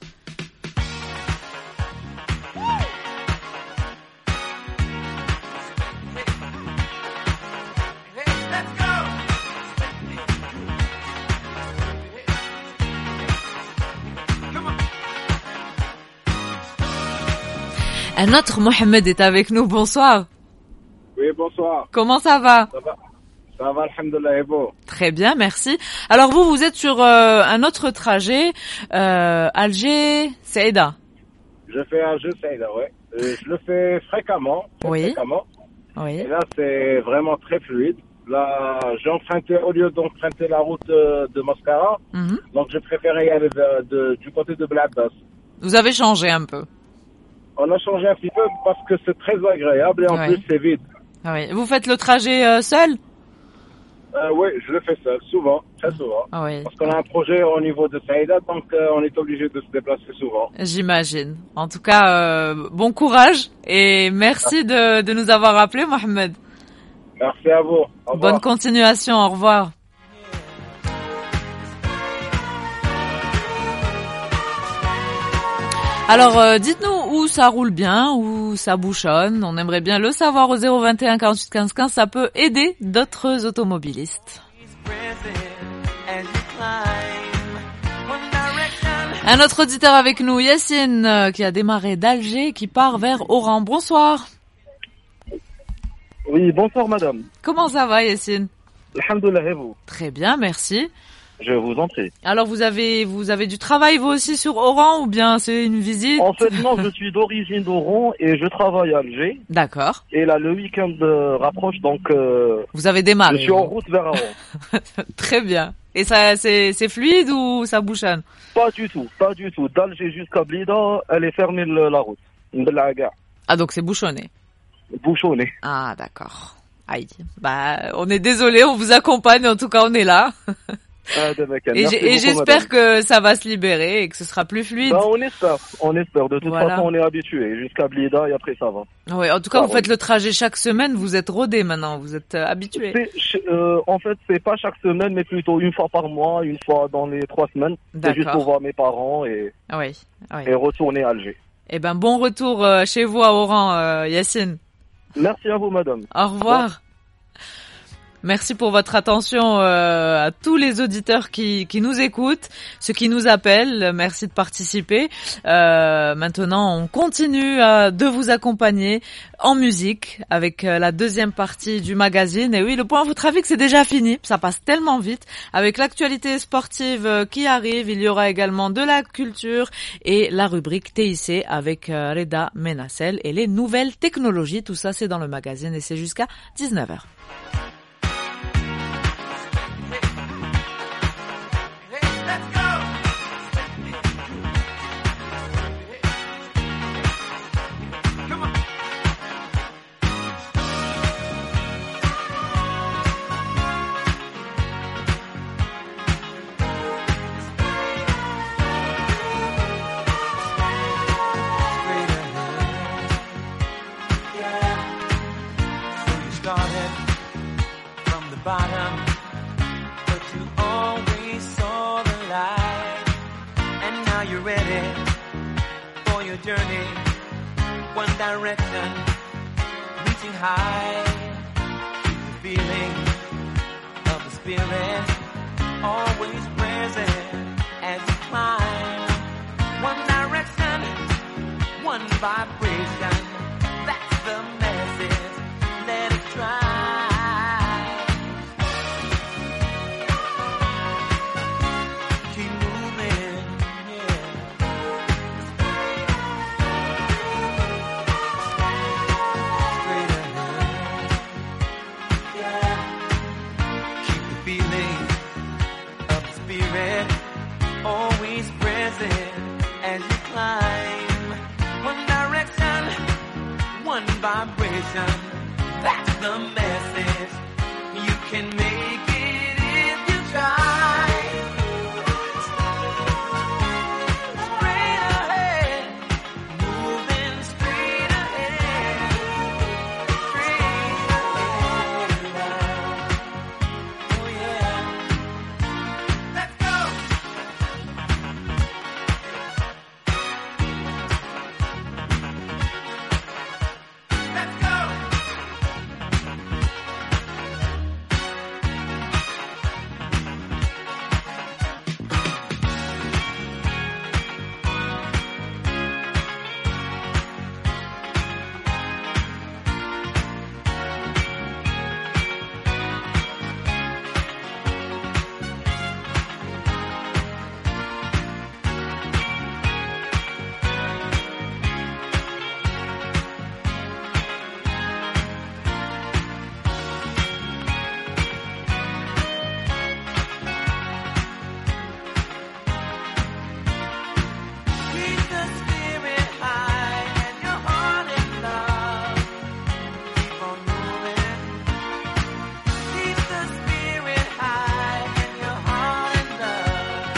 Un autre Mohamed est avec nous, bonsoir. Oui, bonsoir. Comment ça va? Ça va, alhamdoulilah, et vous? Très bien, merci. Alors vous êtes sur un autre trajet, Alger-Saïda. Je fais Alger-Saïda, ouais. Je le fais fréquemment. Oui. Oui. Et là, c'est vraiment très fluide. Là, j'ai emprunté, au lieu d'emprunter la route de Mascara, donc je préférais y aller du côté de Bladas. Vous avez changé un peu. On a changé un petit peu parce que c'est très agréable et en plus c'est vide. Oui. Vous faites le trajet seul? Oui, je le fais seul, souvent, très souvent. Oui. Parce qu'on a un projet au niveau de Saïda, donc on est obligé de se déplacer souvent. J'imagine. En tout cas, bon courage et merci de nous avoir appelés, Mohamed. Merci à vous. Au revoir. Bonne continuation, au revoir. Alors, dites-nous où ça roule bien, où ça bouchonne. On aimerait bien le savoir au 021 48 15 15. Ça peut aider d'autres automobilistes. Un autre auditeur avec nous, Yassine, qui a démarré d'Alger, qui part vers Oran. Bonsoir. Oui, bonsoir madame. Comment ça va, Yassine? Alhamdoulilah, et vous? Très bien, merci. Je vous en prie. Alors vous avez du travail vous aussi sur Oran ou bien c'est une visite? En fait non, je suis d'origine d'Oran et je travaille à Alger. D'accord. Et là le week-end rapproche donc vous avez démarré. Je suis en route vers Oran. Très bien. Et ça c'est fluide ou ça bouchonne? Pas du tout. D'Alger jusqu'à Blida, elle est fermée la route. Ah donc c'est bouchonné. Bouchonné. Ah d'accord. Aïe. Bah on est désolé, on vous accompagne, en tout cas on est là. Et j'espère que ça va se libérer et que ce sera plus fluide. Bah, on espère. De toute façon, on est habitué. Jusqu'à Blida et après ça va. Oui, en tout cas, vous faites le trajet chaque semaine. Vous êtes rodé maintenant. Vous êtes habitué. En fait, c'est pas chaque semaine, mais plutôt une fois par mois, une fois dans les 3 semaines. C'est juste pour voir mes parents et retourner à Alger. Eh ben, bon retour chez vous à Oran, Yassine. Merci à vous, madame. Au revoir. Merci pour votre attention à tous les auditeurs qui nous écoutent, ceux qui nous appellent. Merci de participer. Maintenant, on continue de vous accompagner en musique avec la deuxième partie du magazine. Et oui, le point infotrafic, c'est déjà fini. Ça passe tellement vite. Avec l'actualité sportive qui arrive, il y aura également de la culture et la rubrique TIC avec Reda Menassel et les nouvelles technologies. Tout ça, c'est dans le magazine et c'est jusqu'à 19h. Bottom, but you always saw the light, and now you're ready for your journey, one direction, reaching high, the feeling of the spirit, always present as you climb, one vibration. That's the message. Let it try. Keep moving, yeah. Straight ahead, yeah. Keep the feeling of the spirit always present as you climb. One direction, one vibration. That's the message. You can make it if you try. Straight ahead, moving straight ahead. Straight ahead. Oh yeah. Let's go. Let's go. Keep the spirit high and your heart in love. Keep on moving. Keep the spirit high and your heart in love.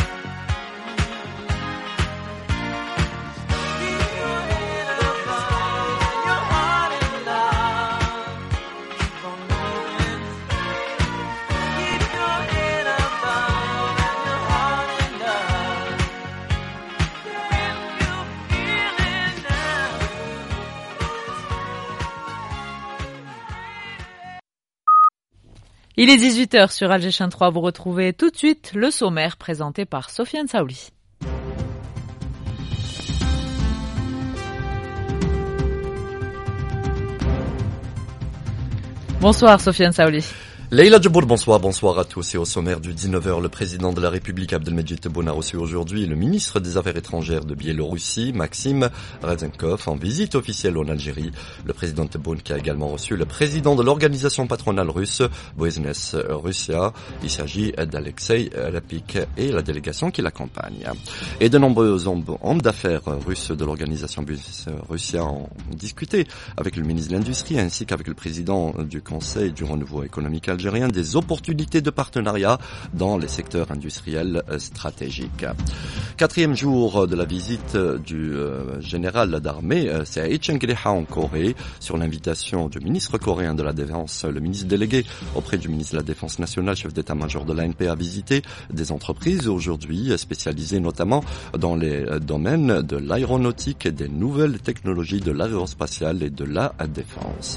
Keep your head above and your heart in love. Keep on moving. Keep your head above and your heart in love. When you feel it now. Il est 18h sur Alger 3. Vous retrouvez tout de suite le sommaire présenté par Sofiane Saouli. Bonsoir Sofiane Saouli. Leïla Djibour, bonsoir à tous. Et au sommaire du 19h, le président de la République Abdelmejid Tebboune a reçu aujourd'hui le ministre des Affaires étrangères de Biélorussie, Maxime Radzenkov, en visite officielle en Algérie. Le président Tebboune qui a également reçu le président de l'organisation patronale russe, Business Russia. Il s'agit d'Alexei Lapik et la délégation qui l'accompagne. Et de nombreux hommes d'affaires russes de l'organisation Business Russia ont discuté avec le ministre de l'Industrie ainsi qu'avec le président du Conseil du renouveau économique algérien des opportunités de partenariat dans les secteurs industriels stratégiques. Quatrième jour de la visite du général d'armée Saïd Chengriha en Corée sur l'invitation du ministre coréen de la Défense. Le ministre délégué auprès du ministre de la Défense nationale, chef d'état-major de l'ANP, a visité des entreprises aujourd'hui spécialisées notamment dans les domaines de l'aéronautique et des nouvelles technologies de l'aérospatiale et de la défense.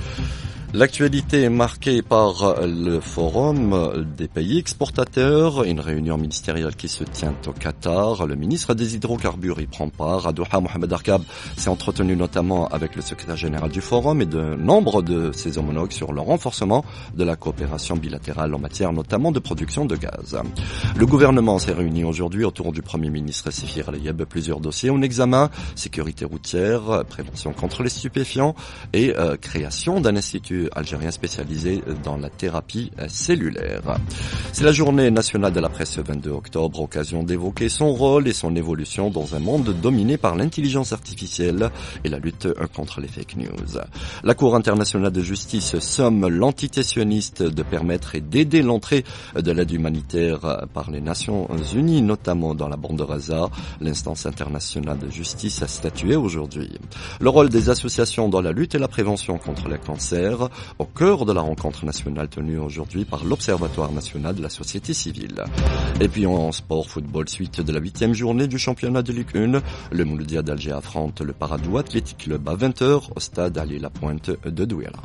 L'actualité est marquée par le forum des pays exportateurs, une réunion ministérielle qui se tient au Qatar. Le ministre des hydrocarbures y prend part. À Doha, Mohamed Arkab s'est entretenu notamment avec le secrétaire général du forum et de nombre de ses homologues sur le renforcement de la coopération bilatérale en matière notamment de production de gaz. Le gouvernement s'est réuni aujourd'hui autour du Premier ministre Sefir Leyeb. Plusieurs dossiers en examen: sécurité routière, prévention contre les stupéfiants et création d'un institut algérien spécialisé dans la thérapie cellulaire. C'est la journée nationale de la presse ce 22 octobre, occasion d'évoquer son rôle et son évolution dans un monde dominé par l'intelligence artificielle et la lutte contre les fake news. La Cour internationale de justice somme l'entité sioniste de permettre et d'aider l'entrée de l'aide humanitaire par les Nations Unies, notamment dans la bande de Gaza. L'instance internationale de justice a statué aujourd'hui. Le rôle des associations dans la lutte et la prévention contre les cancers, au cœur de la rencontre nationale tenue aujourd'hui par l'Observatoire national de la société civile. Et puis en sport, football, suite de la 8e journée du championnat de Ligue 1, le Mouloudia d'Alger affronte le Paradou Athletic Club à 20h au stade Ali Lapointe de Douala.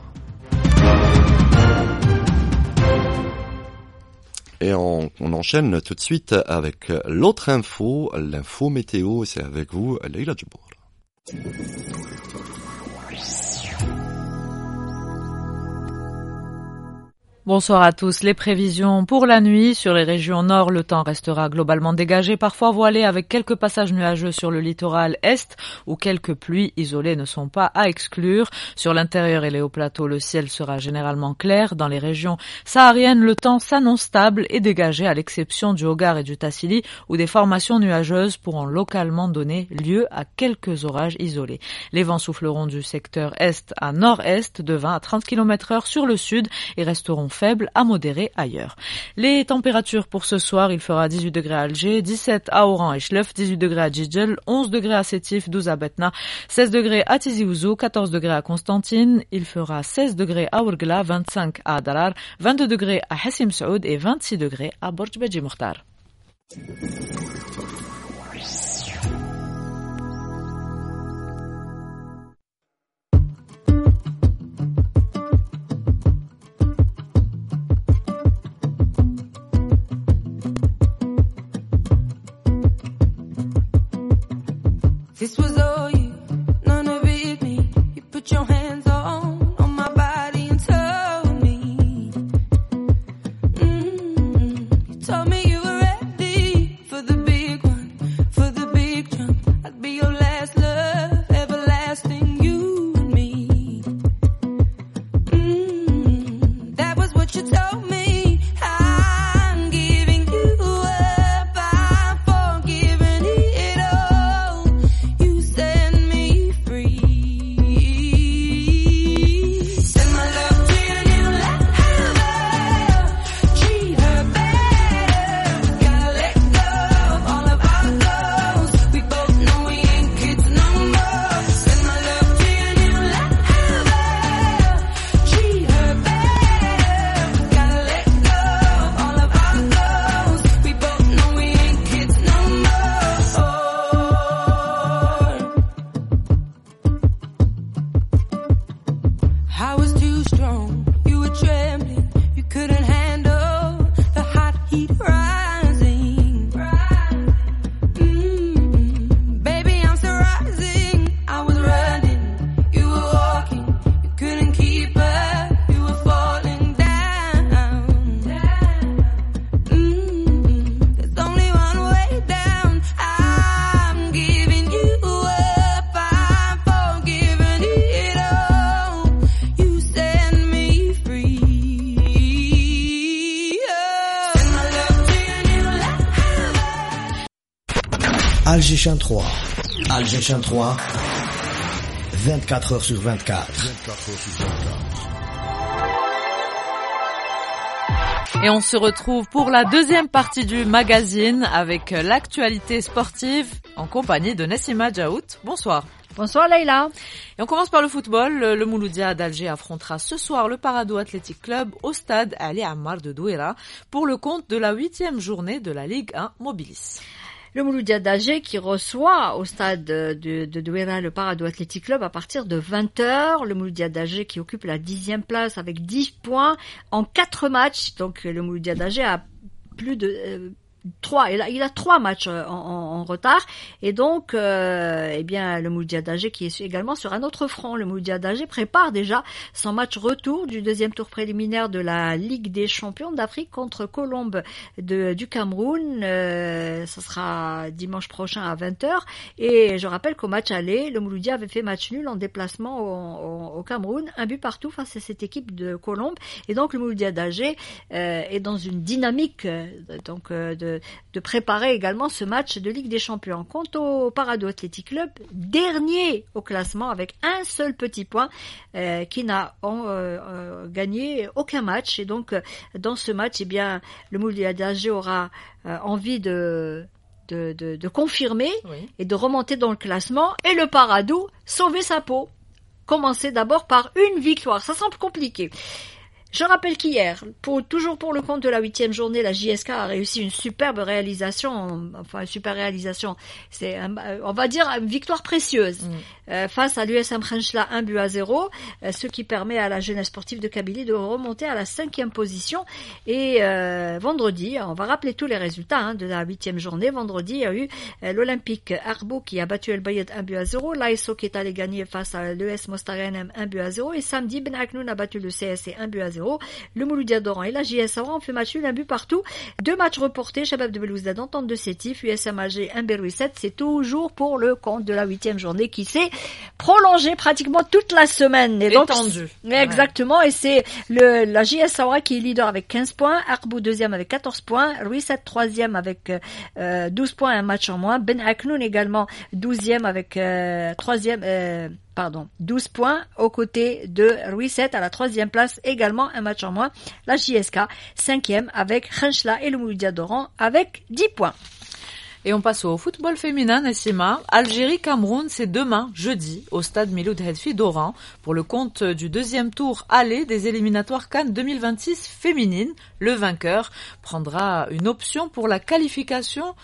Et on enchaîne tout de suite avec l'autre info, l'info météo. C'est avec vous, Leïla Djibour. Bonsoir à tous. Les prévisions pour la nuit. Sur les régions nord, le temps restera globalement dégagé, parfois voilé avec quelques passages nuageux sur le littoral est où quelques pluies isolées ne sont pas à exclure. Sur l'intérieur et les hauts plateaux, le ciel sera généralement clair. Dans les régions sahariennes, le temps s'annonce stable et dégagé à l'exception du Hogar et du Tassili où des formations nuageuses pourront localement donner lieu à quelques orages isolés. Les vents souffleront du secteur est à nord-est de 20 à 30 km/h sur le sud et resteront faible à modéré ailleurs. Les températures pour ce soir, il fera 18 degrés à Alger, 17 à Oran et Chlef, 18 degrés à Djidjel, 11 degrés à Sétif, 12 à Betna, 16 degrés à Tizi Ouzou, 14 degrés à Constantine, il fera 16 degrés à Ouargla, 25 à Darar, 22 degrés à Hassim Saoud et 26 degrés à Borj Beji Mokhtar. This was all you, none of it me. You put your hands on my body and told me. You told me you were ready for the big one, for the big jump. I'd be your last love, everlasting, you and me. That was what you told me. I'm giving you up, I'm forgiving it all. You set me free. Send my love to your new lover. Treat her better. Gotta let go of all of our goals. We both know we ain't kids no more. Send my love to your new lover. Treat her better. Gotta let go of all of our goals. We both know we ain't kids no more. I was too strong, you were trembling, you couldn't handle the hot heat rising. Baby, I'm still rising. I was running, you were walking, you couldn't keep up, you were falling down. There's only one way down. I'm giving you up, I'm forgiving it all. You set me free. Send my love to your new lover. Alger 3. Alger 3. 24 heures sur 24. Et on se retrouve pour la deuxième partie du magazine avec l'actualité sportive en compagnie de Nassima Djaout. Bonsoir. Bonsoir Leïla. Et on commence par le football. Le Mouloudia d'Alger affrontera ce soir le Parado Athletic Club au stade Ali Ammar de Douira pour le compte de la 8e journée de la Ligue 1 Mobilis. Le Mouloudia d'Alger qui reçoit au stade de Douira le Parado Athletic Club à partir de 20h. Le Mouloudia d'Alger qui occupe la 10e place avec 10 points en 4 matchs. Donc le Mouloudia d'Alger a plus de 3, il a 3 matchs en retard et donc eh bien le Mouloudia d'Alger qui est également sur un autre front. Le Mouloudia d'Alger prépare déjà son match retour du deuxième tour préliminaire de la Ligue des Champions d'Afrique contre Colombe du Cameroun. Ça sera dimanche prochain à 20h et je rappelle qu'au match aller, le Mouloudia avait fait match nul en déplacement au Cameroun, un but partout face à cette équipe de Colombe et donc le Mouloudia d'Alger est dans une dynamique de préparer également ce match de Ligue des Champions. Quant au Parado Athletic Club, dernier au classement avec un seul petit point, qui n'a gagné aucun match. Et donc, dans ce match, eh bien, le Mouloudia d'Alger aura envie de confirmer et de remonter dans le classement. Et le Parado sauver sa peau. Commencer d'abord par une victoire. Ça semble compliqué. Je rappelle qu'hier, toujours pour le compte de la 8e journée, la JSK a réussi une superbe réalisation, c'est, on va dire, une victoire précieuse face à l'USM Khenchla 1-0, ce qui permet à la jeunesse sportive de Kabylie de remonter à la 5e position. Et vendredi, on va rappeler tous les résultats de la 8e journée. Vendredi, il y a eu l'Olympique Arbo qui a battu El Bayed 1-0, l'ASO qui est allé gagner face à l'ES Mostaganem 1-0, et samedi, Ben Aknoun a battu le CSC 1-0. Le Mouloudia d'Oran et la JS Oran ont fait match nul, un but partout. 2 matchs reportés, Chabab de Belouizdad en tente de Sétif, USM Alger 1-7. C'est toujours pour le compte de la 8e journée qui s'est prolongée pratiquement toute la semaine. Et donc, étendue. Exactement, et c'est la JS Oran qui est leader avec 15 points, Arbou 2e avec 14 points, Ruisset 3e avec 12 points, un match en moins, Ben Aknoun également 12e avec 12 points aux côtés de Ruisset à la 3e place, également un match en moins. La JSK 5e avec Khenchla et le Mouloudia d'Oran avec 10 points. Et on passe au football féminin, Nassima. Algérie-Cameroun, c'est demain, jeudi, au stade Miloud Hedfi d'Oran, pour le compte du 2e tour aller des éliminatoires CAN 2026 féminines. Le vainqueur prendra une option pour la qualification.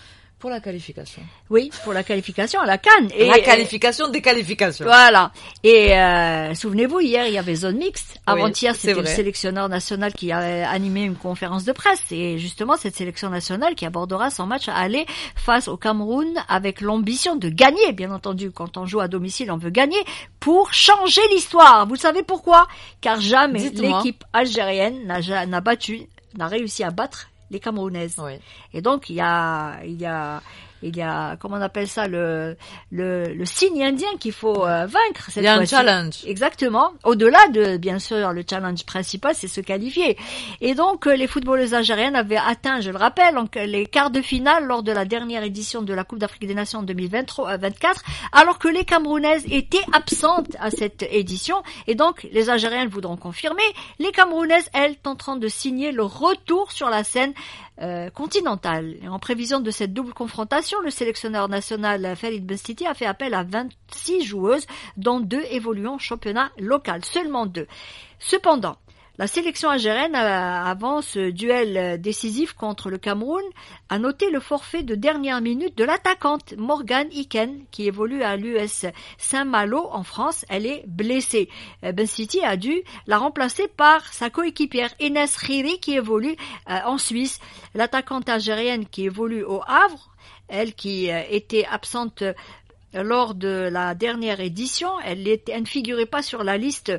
Oui, pour la qualification à la CAN. Et la qualification des qualifications. Voilà. Et souvenez-vous, hier, il y avait zone mixte. Avant-hier, oui, c'était le sélectionneur national qui a animé une conférence de presse. Et justement, cette sélection nationale qui abordera son match à aller face au Cameroun avec l'ambition de gagner. Bien entendu, quand on joue à domicile, on veut gagner pour changer l'histoire. Vous savez pourquoi? Car jamais l'équipe algérienne n'a réussi à battre les Camerounaises. Oui. Et donc il y a comment on appelle ça, le signe indien qu'il faut vaincre cette fois-ci. Il y a un challenge. Exactement. Au-delà de, bien sûr, le challenge principal, c'est se qualifier. Et donc les footballeuses algériennes avaient atteint, je le rappelle, les quarts de finale lors de la dernière édition de la Coupe d'Afrique des Nations 2024, alors que les Camerounaises étaient absentes à cette édition. Et donc les Algériennes voudront confirmer. Les Camerounaises, elles, tenteront de signer le retour sur la scène continentale. Et en prévision de cette double confrontation, le sélectionneur national Farid Benstiti a fait appel à 26 joueuses, dont 2 évoluant en championnat local, seulement 2. Cependant, la sélection algérienne, avant ce duel décisif contre le Cameroun, a noté le forfait de dernière minute de l'attaquante Morgane Iken, qui évolue à l'US Saint-Malo en France. Elle est blessée. Benstiti a dû la remplacer par sa coéquipière Ines Khiri, qui évolue en Suisse. L'attaquante algérienne qui évolue au Havre, elle qui était absente lors de la dernière édition, elle ne figurait pas sur la liste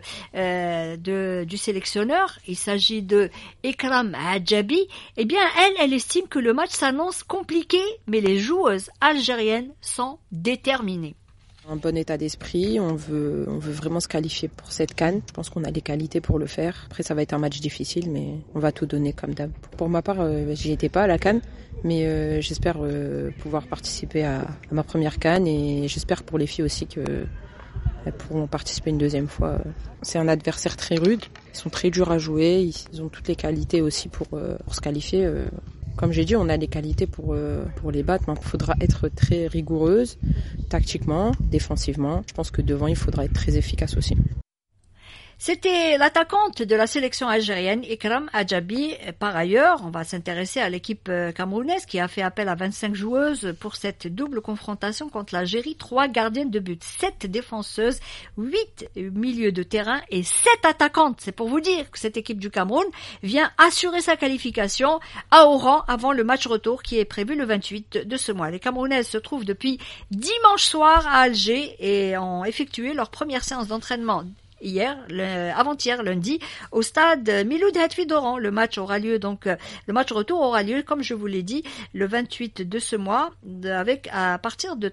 du sélectionneur. Il s'agit de Ekram Adjabi. Eh bien, elle estime que le match s'annonce compliqué, mais les joueuses algériennes sont déterminées. Un bon état d'esprit, on veut vraiment se qualifier pour cette CAN. Je pense qu'on a les qualités pour le faire. Après, ça va être un match difficile, mais on va tout donner comme d'hab. Pour ma part, j'y étais pas à la CAN, mais j'espère pouvoir participer à ma première CAN, et j'espère pour les filles aussi qu'elles pourront participer une deuxième fois. C'est un adversaire très rude, ils sont très durs à jouer, ils ont toutes les qualités aussi pour se qualifier. Comme j'ai dit, on a les qualités pour les battre, mais il faudra être très rigoureuse, tactiquement, défensivement. Je pense que devant, il faudra être très efficace aussi. C'était l'attaquante de la sélection algérienne, Ekram Adjabi. Par ailleurs, on va s'intéresser à l'équipe camerounaise qui a fait appel à 25 joueuses pour cette double confrontation contre l'Algérie. 3 gardiennes de but, 7 défenseuses, 8 milieux de terrain et 7 attaquantes. C'est pour vous dire que cette équipe du Cameroun vient assurer sa qualification à Oran avant le match retour qui est prévu le 28 de ce mois. Les Camerounaises se trouvent depuis dimanche soir à Alger et ont effectué leur première séance d'entraînement avant-hier lundi au stade Miloud Hedfi d'Oran. Le match retour aura lieu, comme je vous l'ai dit, le 28 de ce mois, à partir de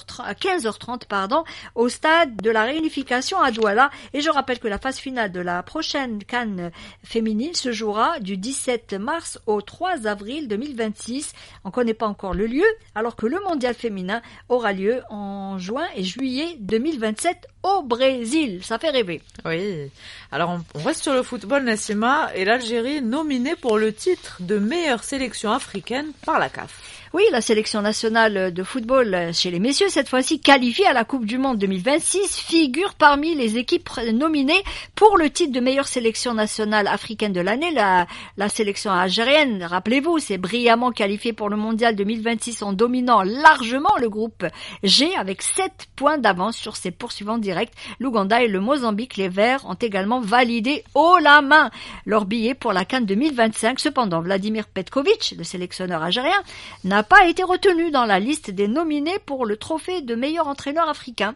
15h30, au stade de la réunification à Douala. Et je rappelle que la phase finale de la prochaine CAN féminine se jouera du 17 mars au 3 avril 2026. On ne connaît pas encore le lieu, alors que le mondial féminin aura lieu en juin et juillet 2027 au Brésil. Ça fait rêver. Oui. Alors, on reste sur le football, Nassima, et l'Algérie nominée pour le titre de meilleure sélection africaine par la CAF. Oui, la sélection nationale de football chez les messieurs, cette fois-ci qualifiée à la Coupe du Monde 2026, figure parmi les équipes nominées pour le titre de meilleure sélection nationale africaine de l'année. La sélection algérienne, rappelez-vous, s'est brillamment qualifiée pour le Mondial 2026 en dominant largement le groupe G avec 7 points d'avance sur ses poursuivants directs. L'Ouganda et le Mozambique, les Verts, ont également validé haut la main leur billet pour la CAN 2025. Cependant, Vladimir Petkovic, le sélectionneur algérien, n'a pas été retenu dans la liste des nominés pour le trophée de meilleur entraîneur africain.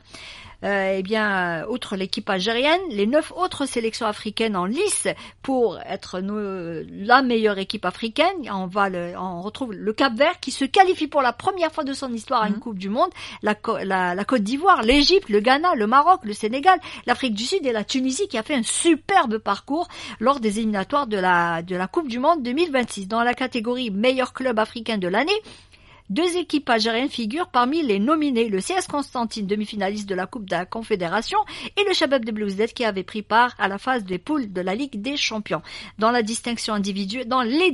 Outre l'équipe algérienne, les 9 autres sélections africaines en lice pour être la meilleure équipe africaine, on retrouve le Cap-Vert qui se qualifie pour la première fois de son histoire à une Coupe du Monde, la Côte d'Ivoire, l'Égypte, le Ghana, le Maroc, le Sénégal, l'Afrique du Sud et la Tunisie qui a fait un superbe parcours lors des éliminatoires de la Coupe du Monde 2026. Dans la catégorie meilleur club africain de l'année, 2 équipes algériennes figurent parmi les nominés, le CS Constantine, demi-finaliste de la Coupe de la Confédération, et le Shabab de Belouizdad qui avait pris part à la phase des poules de la Ligue des Champions. Dans les distinctions individuelles,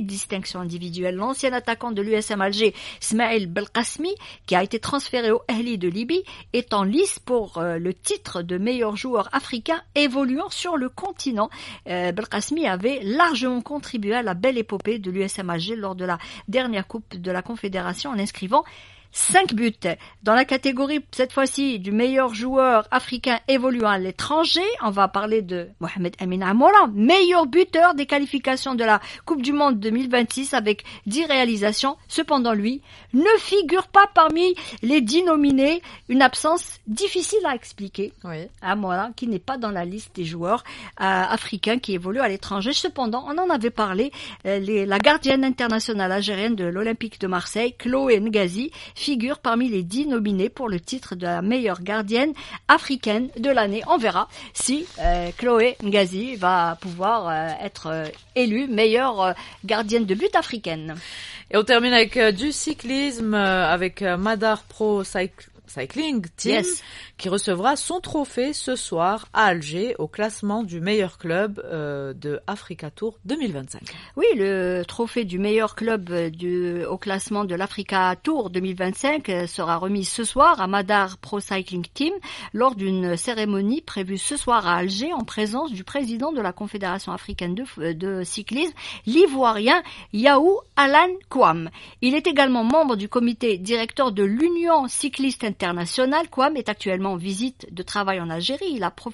l'ancien attaquant de l'USM Alger, Smaïl Belkacmi, qui a été transféré au Ahli de Libye, est en lice pour le titre de meilleur joueur africain évoluant sur le continent. Belkacmi avait largement contribué à la belle épopée de l'USM Alger lors de la dernière Coupe de la Confédération en inscrivant 5 buts. Dans la catégorie, cette fois-ci, du meilleur joueur africain évoluant à l'étranger, on va parler de Mohamed Amin Amoura, meilleur buteur des qualifications de la Coupe du Monde 2026 avec 10 réalisations. Cependant, lui ne figure pas parmi les 10 nominés, une absence difficile à expliquer. Oui. Amoura, qui n'est pas dans la liste des joueurs africains qui évoluent à l'étranger. Cependant, on en avait parlé, la gardienne internationale algérienne de l'Olympique de Marseille, Chloé Ngazi, figure parmi les 10 nominés pour le titre de la meilleure gardienne africaine de l'année. On verra si Chloé Ngazi va pouvoir être élue meilleure gardienne de but africaine. Et on termine avec du cyclisme, avec Madar Pro Cycling Team, qui recevra son trophée ce soir à Alger au classement du meilleur club de Africa Tour 2025. Oui, le trophée du meilleur club au classement de l'Africa Tour 2025 sera remis ce soir à Madar Pro Cycling Team lors d'une cérémonie prévue ce soir à Alger en présence du président de la Confédération africaine de cyclisme, l'Ivoirien Yaou Alan Kouam. Il est également membre du comité directeur de l'Union cycliste internationale. Kouam est actuellement en visite de travail en Algérie.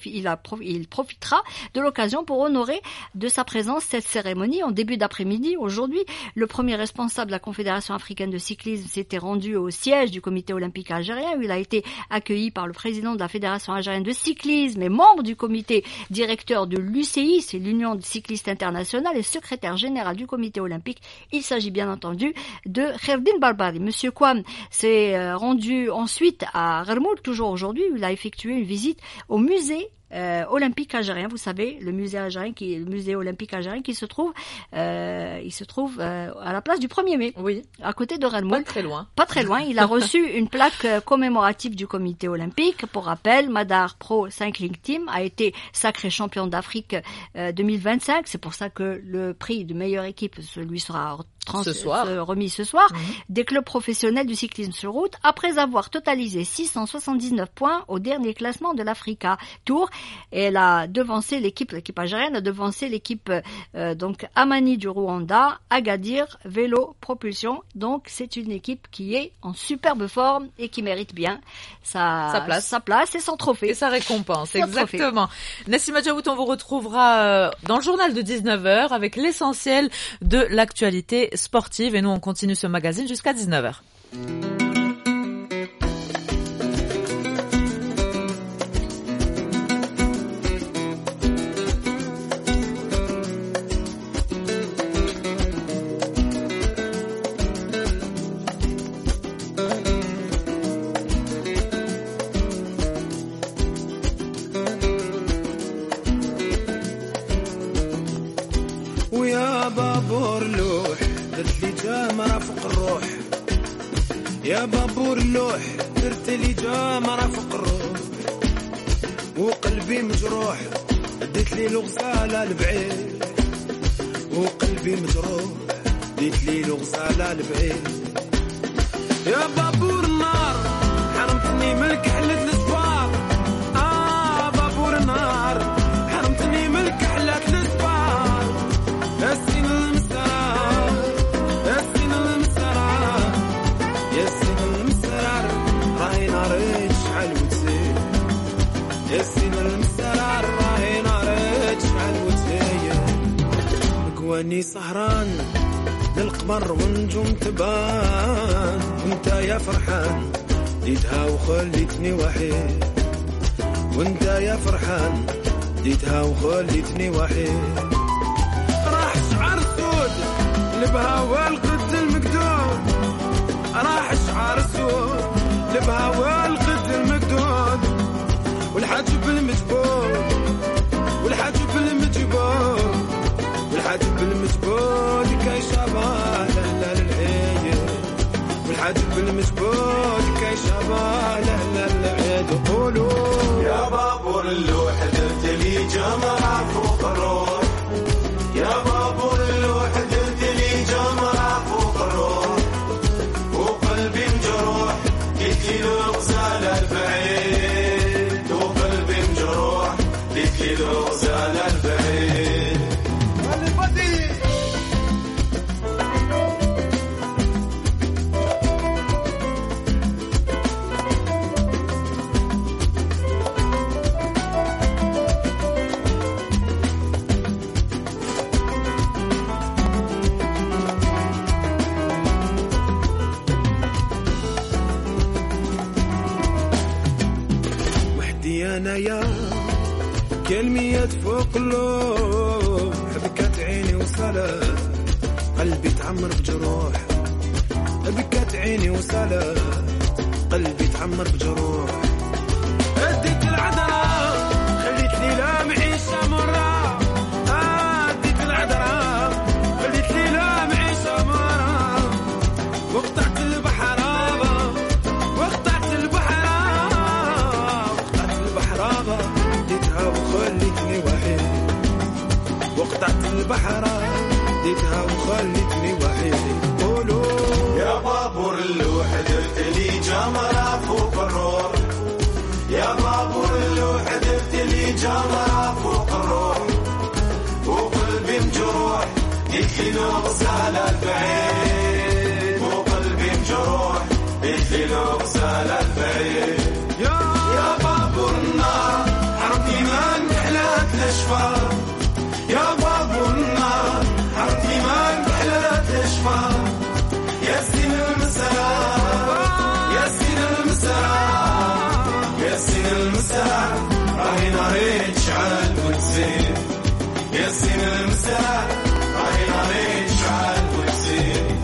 Il profitera de l'occasion pour honorer de sa présence cette cérémonie. En début d'après-midi, aujourd'hui, le premier responsable de la Confédération africaine de cyclisme s'était rendu au siège du comité olympique algérien où il a été accueilli par le président de la Fédération algérienne de cyclisme et membre du comité directeur de l'UCI, c'est l'Union cycliste internationale, et secrétaire général du comité olympique. Il s'agit bien entendu de Kherdine Barbari. Monsieur Kouam s'est rendu ensuite à Ghermoul, toujours aujourd'hui, où il a effectué une visite au musée olympique algérien. Vous savez, le musée olympique algérien qui se trouve à la place du 1er mai. Oui. À côté de Ghermoul. Pas très loin. Il a reçu une plaque commémorative du comité olympique. Pour rappel, Madar Pro Cycling Team a été sacré champion d'Afrique 2025. C'est pour ça que le prix de meilleure équipe lui sera remis ce soir. Des clubs professionnels du cyclisme sur route, après avoir totalisé 679 points au dernier classement de l'Africa Tour. Et elle a devancé l'équipe algérienne a devancé l'équipe donc Amani du Rwanda, Agadir Vélo Propulsion. Donc c'est une équipe qui est en superbe forme et qui mérite bien sa place et son trophée. Et sa récompense, exactement. Nassima Djaout, on vous retrouvera dans le journal de 19h avec l'essentiel de l'actualité sportive et nous on continue ce magazine jusqu'à 19h. يا بابور اللوح درت لي جامرة فوق الروح وقلبي مجروح ديت لي الغزالة البعيد وقلبي مجروح ديت لي الغزالة البعيد يا بابور النار حرمتني من كحلة الصبار بابور النار حرمتني من كحلة الصبار يا سين المسرار يا سين المسرار يا سين المسرار راهي ناري تشعل وتزيد يا سين المسرار راهي ناري تشعل وتزيد مكواني سهران للقمر ونجوم تبان وانت يا فرحان ديتها وخليتني وحيد وانت يا فرحان ديتها وخليتني وحيد راح شعر سود لبهوا القد المقدود راح شعر سود لبهوا القد المقدود والحجب المجبود والحجب المجبود والحجب المجبود كي شبه لا العيد والحجب المجبود كي شبه لا العيد وقولوا يا بابور اللوح درت لي جمرة فوق الروح يا بابور اللوح درت لي جمرة فوق الروح وقلبي مجروح قلت لي الغزالة البعيد وقلبي مجروح قلت لي الغزالة البعيد أنا يا كلمية فوق قلوب بكت عيني وصلت قلبي تعمر بجروح بكت عيني وصلت قلبي تعمر بجروح اديت العذرة خليتني لا معيشة مرة اديت العذرة خليتني لا معيشة مرة وقطعت البحر وقطعت البحر ديتها وخلتني وحيد وقطعت البحر ديتها وخلتني وحيد قولوا يا بابور اللوح درت لي جمرة فوق الروح يا بابور اللوح درت لي جمرة فوق الروح وقلبي مجروح قلت لي الغزالة البعيد وقلبي مجروح قلت لي الغزالة البعيد يا بابور النار حرمتي من كحلات الاشفار يا بابور النار حرمتي من كحلات الاشفار يا سين المسرار يا سين المسرار يا سين المسرار راهي ناري تشعل وتزيد يا سين المسرار راهي ناري تشعل وتزيد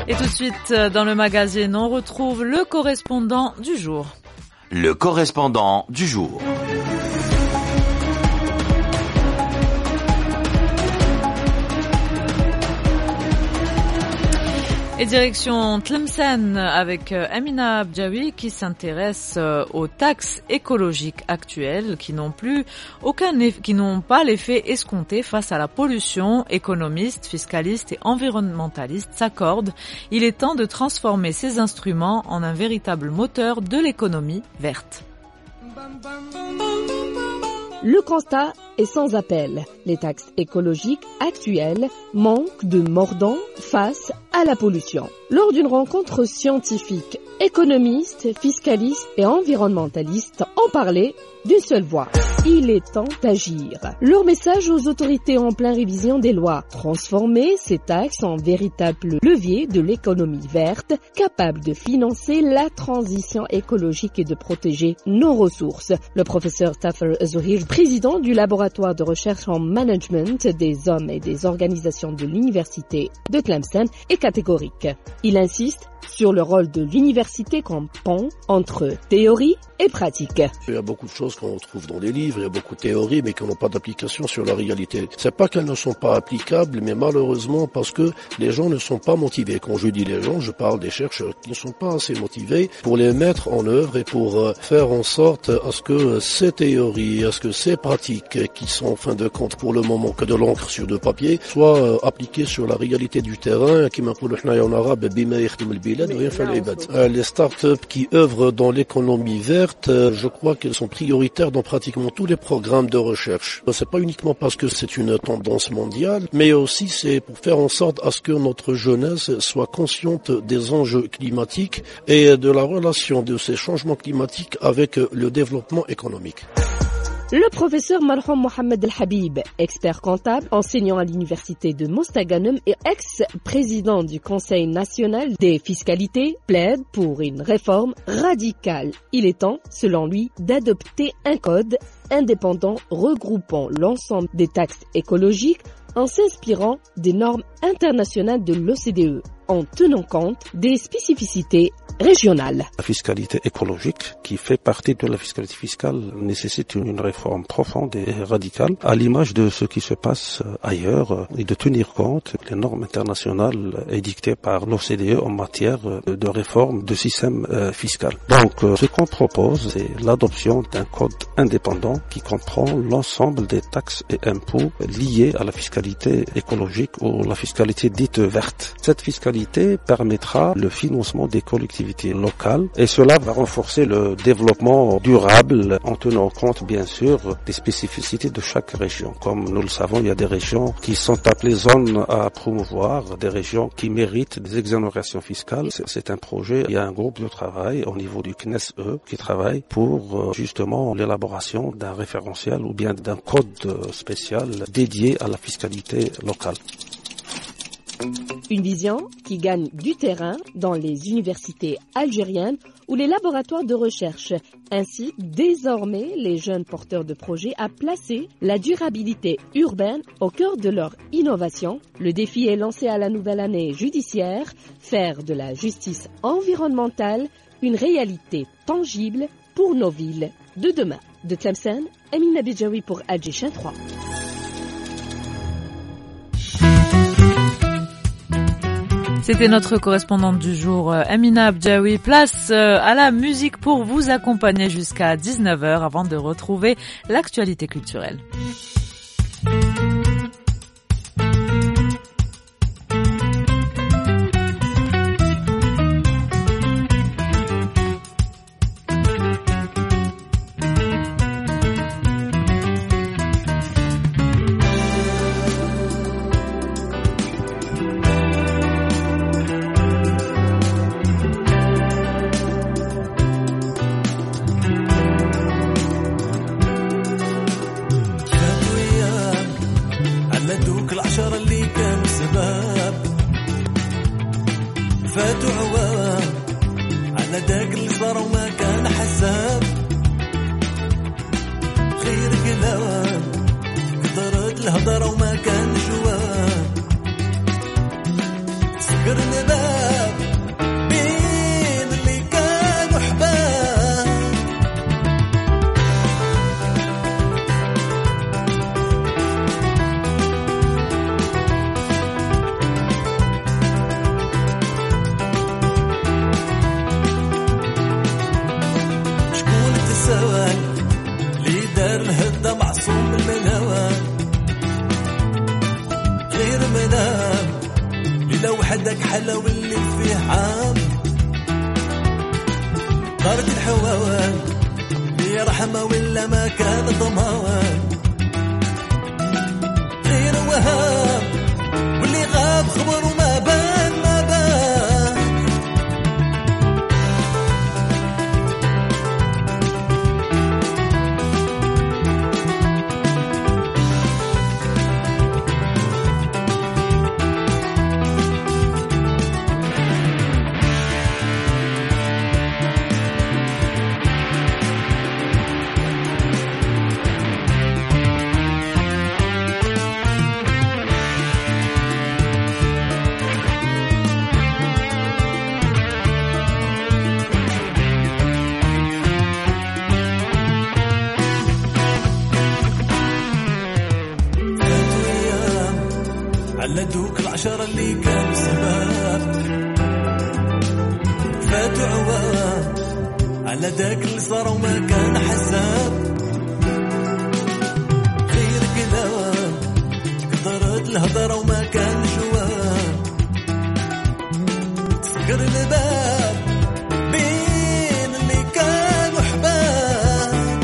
Et tout de suite, dans le magazine, on retrouve le correspondant du jour. Le correspondant du jour. Et direction Tlemcen avec Amina Abjawi qui s'intéresse aux taxes écologiques actuelles qui n'ont pas l'effet escompté face à la pollution. Économistes, fiscalistes et environnementalistes s'accordent. Il est temps de transformer ces instruments en un véritable moteur de l'économie verte. Le constat est sans appel. Les taxes écologiques actuelles manquent de mordant face à la pollution. Lors d'une rencontre scientifique, économistes, fiscalistes et environnementalistes ont parlé d'une seule voix. Il est temps d'agir. Leur message aux autorités en pleine révision des lois. Transformer ces taxes en véritable levier de l'économie verte, capable de financer la transition écologique et de protéger nos ressources. Le professeur Tafer Zohir, président du laboratoire de recherche en management des hommes et des organisations de l'université de Tlemcen, est catégorique. Il insiste sur le rôle de l'université comme pont entre théorie et pratique. Il y a beaucoup de choses qu'on trouve dans les livres, il y a beaucoup de théories, mais qui n'ont pas d'application sur la réalité. C'est pas qu'elles ne sont pas applicables, mais malheureusement parce que les gens ne sont pas motivés. Quand je dis les gens, je parle des chercheurs qui ne sont pas assez motivés pour les mettre en œuvre et pour faire en sorte à ce que ces théories, à ce que ces pratiques qui sont en fin de compte pour le moment que de l'encre sur de papier, soient appliquées sur la réalité du terrain, qui m'appelle en arabe bima yakhdim al-bilad wa yanfa al-ibad. Les startups qui œuvrent dans l'économie verte, je crois qu'elles sont prioritaires dans pratiquement tous les programmes de recherche. C'est pas uniquement parce que c'est une tendance mondiale, mais aussi c'est pour faire en sorte à ce que notre jeunesse soit consciente des enjeux climatiques et de la relation de ces changements climatiques avec le développement économique. Le professeur Marham Mohamed El Habib, expert comptable, enseignant à l'université de Mostaganem et ex-président du Conseil national des fiscalités, plaide pour une réforme radicale. Il est temps, selon lui, d'adopter un code indépendant regroupant l'ensemble des taxes écologiques en s'inspirant des normes internationales de l'OCDE, en tenant compte des spécificités régionales. La fiscalité écologique, qui fait partie de la fiscalité fiscale, nécessite une réforme profonde et radicale, à l'image de ce qui se passe ailleurs, et de tenir compte des normes internationales édictées par l'OCDE en matière de réforme de système fiscal. Donc, ce qu'on propose, c'est l'adoption d'un code indépendant qui comprend l'ensemble des taxes et impôts liés à la fiscalité écologique ou la fiscalité dite verte. Cette fiscalité permettra le financement des collectivités locales et cela va renforcer le développement durable en tenant compte bien sûr des spécificités de chaque région. Comme nous le savons, il y a des régions qui sont appelées zones à promouvoir, des régions qui méritent des exonérations fiscales. C'est un projet, il y a un groupe de travail au niveau du CNES-E qui travaille pour justement l'élaboration d'un référentiel ou bien d'un code spécial dédié à la fiscalité locale. Une vision qui gagne du terrain dans les universités algériennes où les laboratoires de recherche incitent désormais les jeunes porteurs de projets à placer la durabilité urbaine au cœur de leur innovation. Le défi est lancé à la nouvelle année judiciaire, faire de la justice environnementale une réalité tangible pour nos villes de demain. De Tlemcen, Amina Abjawi pour Alger 3. C'était notre correspondante du jour, Amina Abjawi. Place à la musique pour vous accompagner jusqu'à 19h avant de retrouver l'actualité culturelle. فاتوا عوام على داك اللي صار وما كان حساب خير كلام قدرت الهضره وما كان جواب سكرنا باب وحدك حلا واللي فيه عام طارت الحوان في رحمة ولا ما كان ضمان غير وهام واللي غاب خبر وما بان ما بان علدوك العشرة اللي كانوا سباب فاتوا عوام على داك اللي صار وما كان حساب غير كلام كثرت الهضرة وما كان جواب تسكر الباب بين اللي كانوا حباب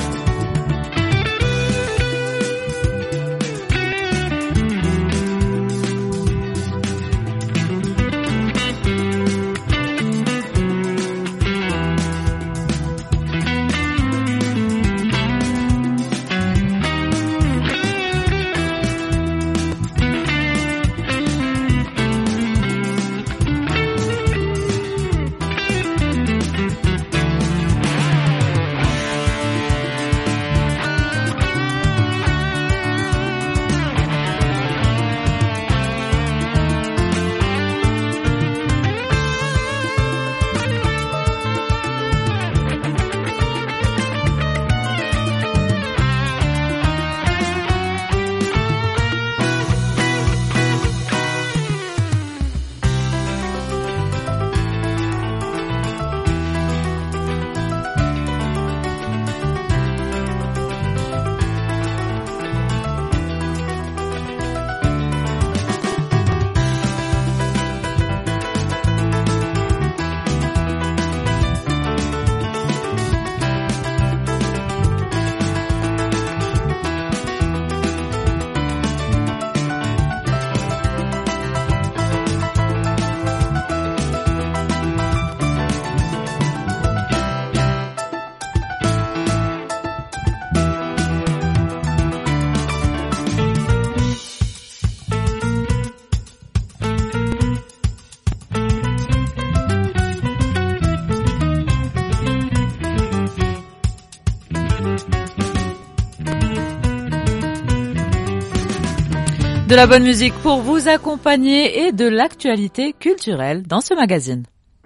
De la bonne musique pour vous accompagner et de l'actualité culturelle dans ce magazine.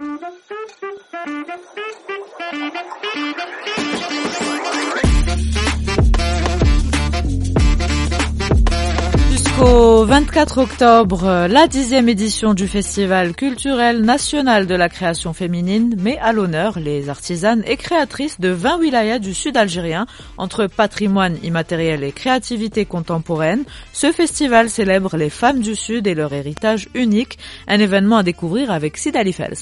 Jusqu'au 24 octobre, la 10e édition du Festival culturel national de la création féminine met à l'honneur les artisanes et créatrices de 20 wilayas du sud algérien. Entre patrimoine immatériel et créativité contemporaine, ce festival célèbre les femmes du sud et leur héritage unique, un événement à découvrir avec Sidali Fels.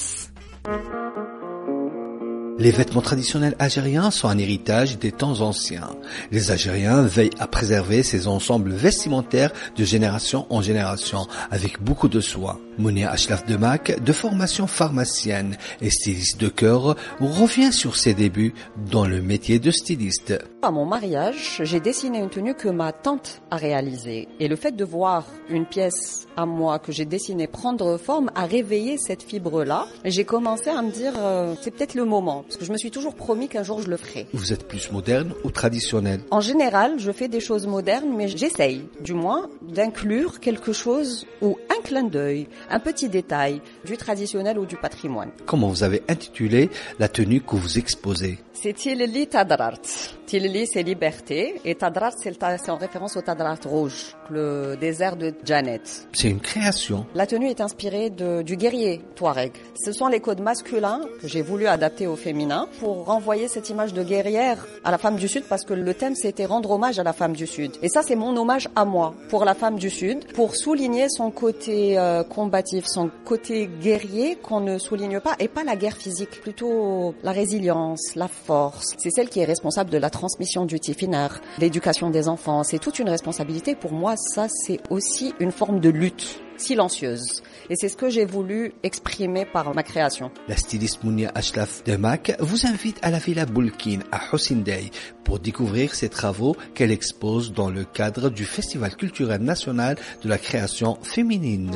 Les vêtements traditionnels algériens sont un héritage des temps anciens. Les Algériens veillent à préserver ces ensembles vestimentaires de génération en génération, avec beaucoup de soin. Mounia Ashlaf Demak, de formation pharmacienne et styliste de cœur, revient sur ses débuts dans le métier de styliste. À mon mariage, j'ai dessiné une tenue que ma tante a réalisée. Et le fait de voir une pièce à moi que j'ai dessinée prendre forme a réveillé cette fibre-là. Et j'ai commencé à me dire, c'est peut-être le moment. Parce que je me suis toujours promis qu'un jour je le ferai. Vous êtes plus moderne ou traditionnelle? En général, je fais des choses modernes, mais j'essaye, du moins, d'inclure quelque chose ou un clin d'œil, un petit détail du traditionnel ou du patrimoine. Comment vous avez intitulé la tenue que vous exposez? C'est Tilili Tadrart. Tilili, c'est liberté, et Tadrart, c'est en référence au Tadrart rouge, le désert de Janet. C'est une création. La tenue est inspirée du guerrier Touareg. Ce sont les codes masculins que j'ai voulu adapter au féminin pour renvoyer cette image de guerrière à la femme du Sud, parce que le thème, c'était rendre hommage à la femme du Sud. Et ça, c'est mon hommage à moi, pour la femme du Sud, pour souligner son côté côté combatif, son côté guerrier qu'on ne souligne pas, et pas la guerre physique, plutôt la résilience, la force. C'est celle qui est responsable de la transmission du tifiner, l'éducation des enfants. C'est toute une responsabilité. Pour moi, ça, c'est aussi une forme de lutte silencieuse. Et c'est ce que j'ai voulu exprimer par ma création. La styliste Mounia Ashlaf de MAC vous invite à la Villa Boulkin à Hosindey pour découvrir ses travaux qu'elle expose dans le cadre du Festival culturel national de la création féminine.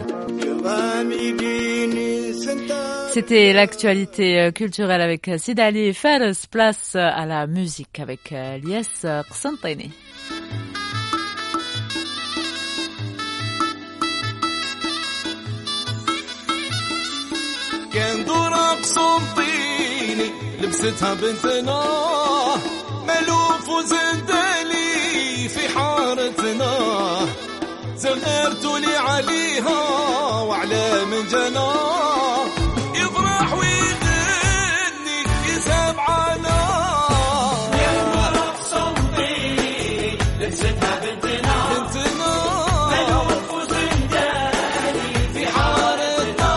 C'était l'actualité culturelle avec Sidali et Fares. Place à la musique avec Lies Qsantini. كان دورق قسنطيني لبستها بنتنا ملوف وزندلي في حارتنا زغرت لي عليها وعلى من جنا يفرح ويغني يسمعنا كان دورق قسنطيني لبستها بنتنا ملوف وزندلي في حارتنا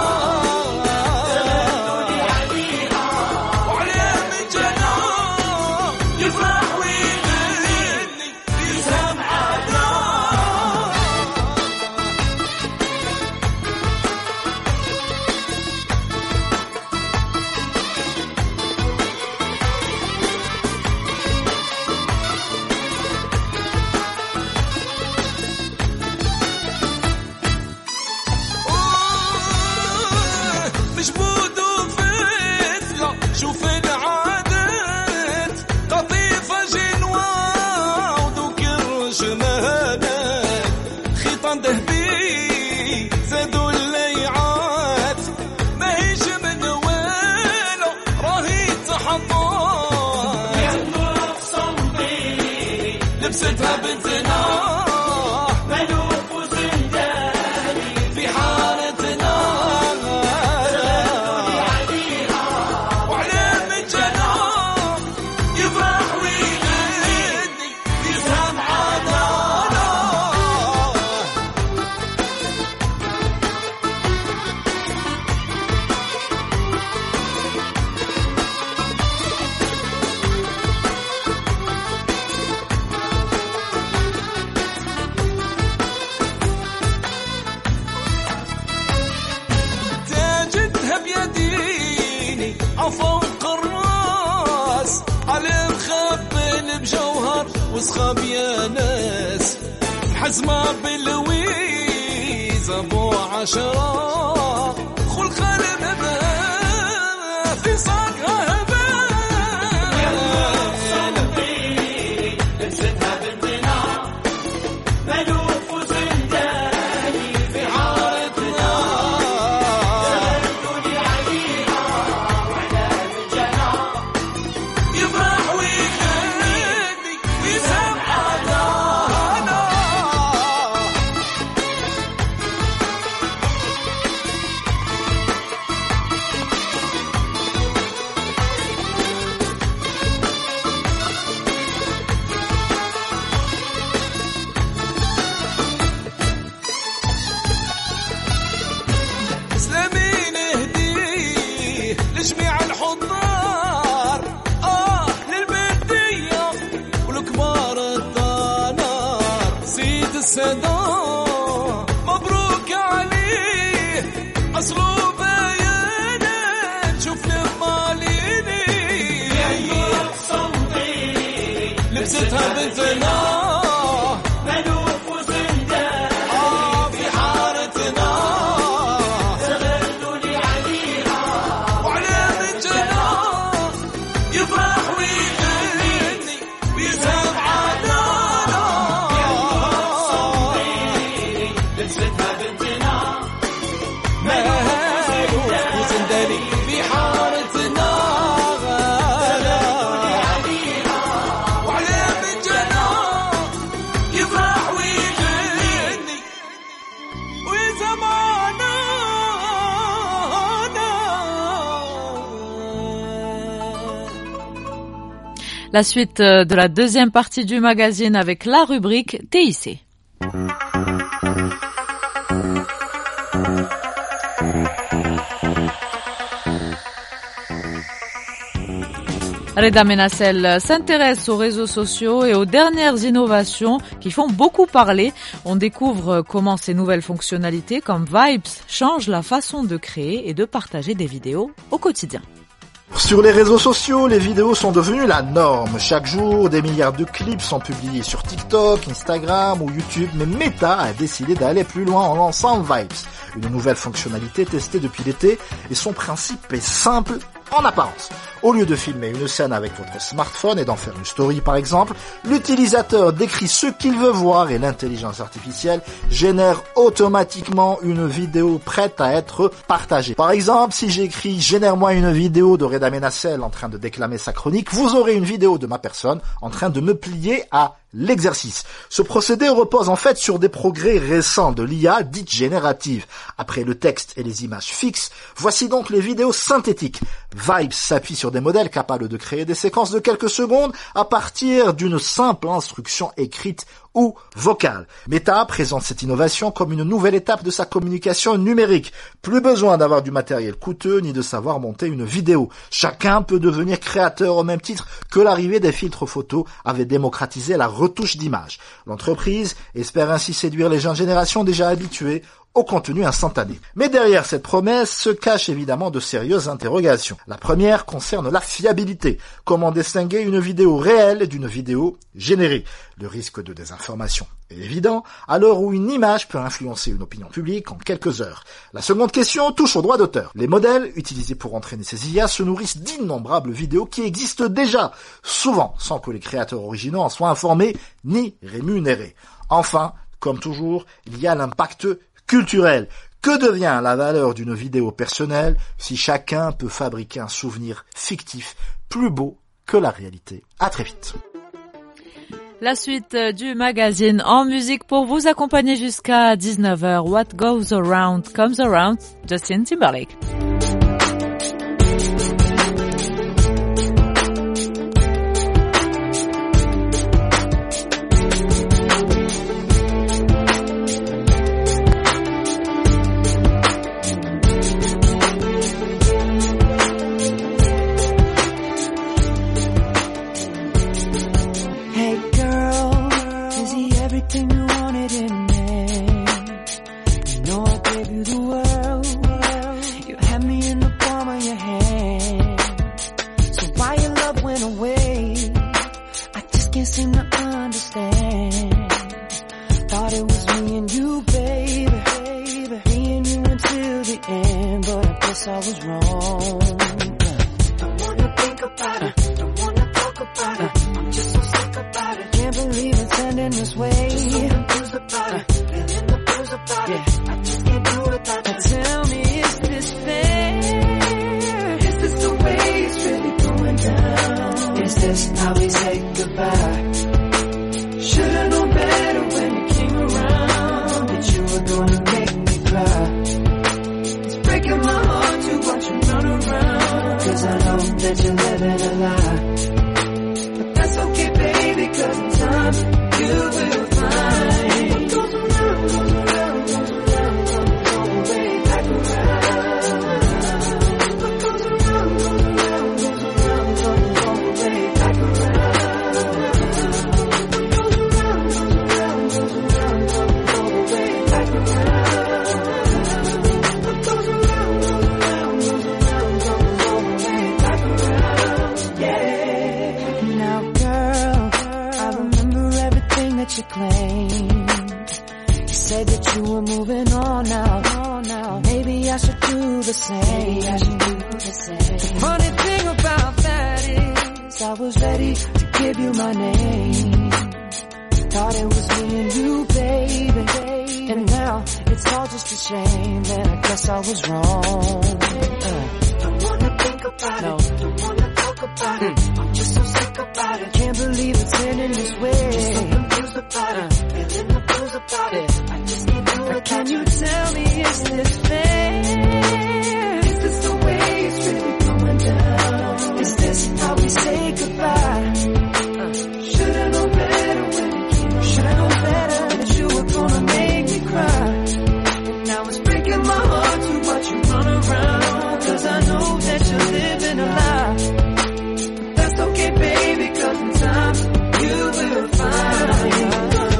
لبستها بنتنا ملوك وزنداني في حارتنا زغرتولي عليها وعلى من جنا يفرح ويغني يسمعنا فوق الراس على مخبل بجوهر وسخاب يا ناس حزمة بالويز ابو 10 خلق المبا في صاقها لبستها بنتنا ملوف وزنداني في حارتنا زغرتولي عليها وعلى من جنا يفرح ويغني ويسمعنا سلامين اهديه لجميع الحضار للبدية والكبار الدنار سيد السادة مبروك عليه أصله بيانا شوف لماليني لبستها بنتنا ملوك وزندان في حارتنا زغرتولي عليها وعلى من جنا يفرح ويغني ويسمعنا لبستها بنتنا ملوك وزنداني في حارتنا زغرتولي عليها وعلى من جنا يفرح ويغني ويسمعنا La suite de la deuxième partie du magazine avec la rubrique TIC. Reda Menassel s'intéresse aux réseaux sociaux et aux dernières innovations qui font beaucoup parler. On découvre comment ces nouvelles fonctionnalités comme Vibes changent la façon de créer et de partager des vidéos au quotidien. Sur les réseaux sociaux, les vidéos sont devenues la norme. Chaque jour, des milliards de clips sont publiés sur TikTok, Instagram ou YouTube, mais Meta a décidé d'aller plus loin en lançant Vibes, une nouvelle fonctionnalité testée depuis l'été, et son principe est simple en apparence. Au lieu de filmer une scène avec votre smartphone et d'en faire une story par exemple, l'utilisateur décrit ce qu'il veut voir et l'intelligence artificielle génère automatiquement une vidéo prête à être partagée. Par exemple, si j'écris « Génère-moi une vidéo de Reda Menassel en train de déclamer sa chronique », vous aurez une vidéo de ma personne en train de me plier à l'exercice. Ce procédé repose en fait sur des progrès récents de l'IA dite générative. Après le texte et les images fixes, voici donc les vidéos synthétiques. Vibes s'appuie sur des modèles capables de créer des séquences de quelques secondes à partir d'une simple instruction écrite ou vocale. Meta présente cette innovation comme une nouvelle étape de sa communication numérique. Plus besoin d'avoir du matériel coûteux ni de savoir monter une vidéo. Chacun peut devenir créateur au même titre que l'arrivée des filtres photos avait démocratisé la retouche d'image. L'entreprise espère ainsi séduire les jeunes générations déjà habituées au contenu instantané. Mais derrière cette promesse se cachent évidemment de sérieuses interrogations. La première concerne la fiabilité. Comment distinguer une vidéo réelle d'une vidéo générée? Le risque de désinformation est évident à l'heure où une image peut influencer une opinion publique en quelques heures. La seconde question touche aux droits d'auteur. Les modèles utilisés pour entraîner ces IA se nourrissent d'innombrables vidéos qui existent déjà, souvent sans que les créateurs originaux en soient informés ni rémunérés. Enfin, comme toujours, il y a l'impact culturel. Que devient la valeur d'une vidéo personnelle si chacun peut fabriquer un souvenir fictif plus beau que la réalité? À très vite. La suite du magazine en musique pour vous accompagner jusqu'à 19h. What goes around comes around. Justin Timberlake. Now it's breaking breaking my heart to watch you run around, 'cause I know that you're living a lie. But that's okay, baby, 'cause in time you will find.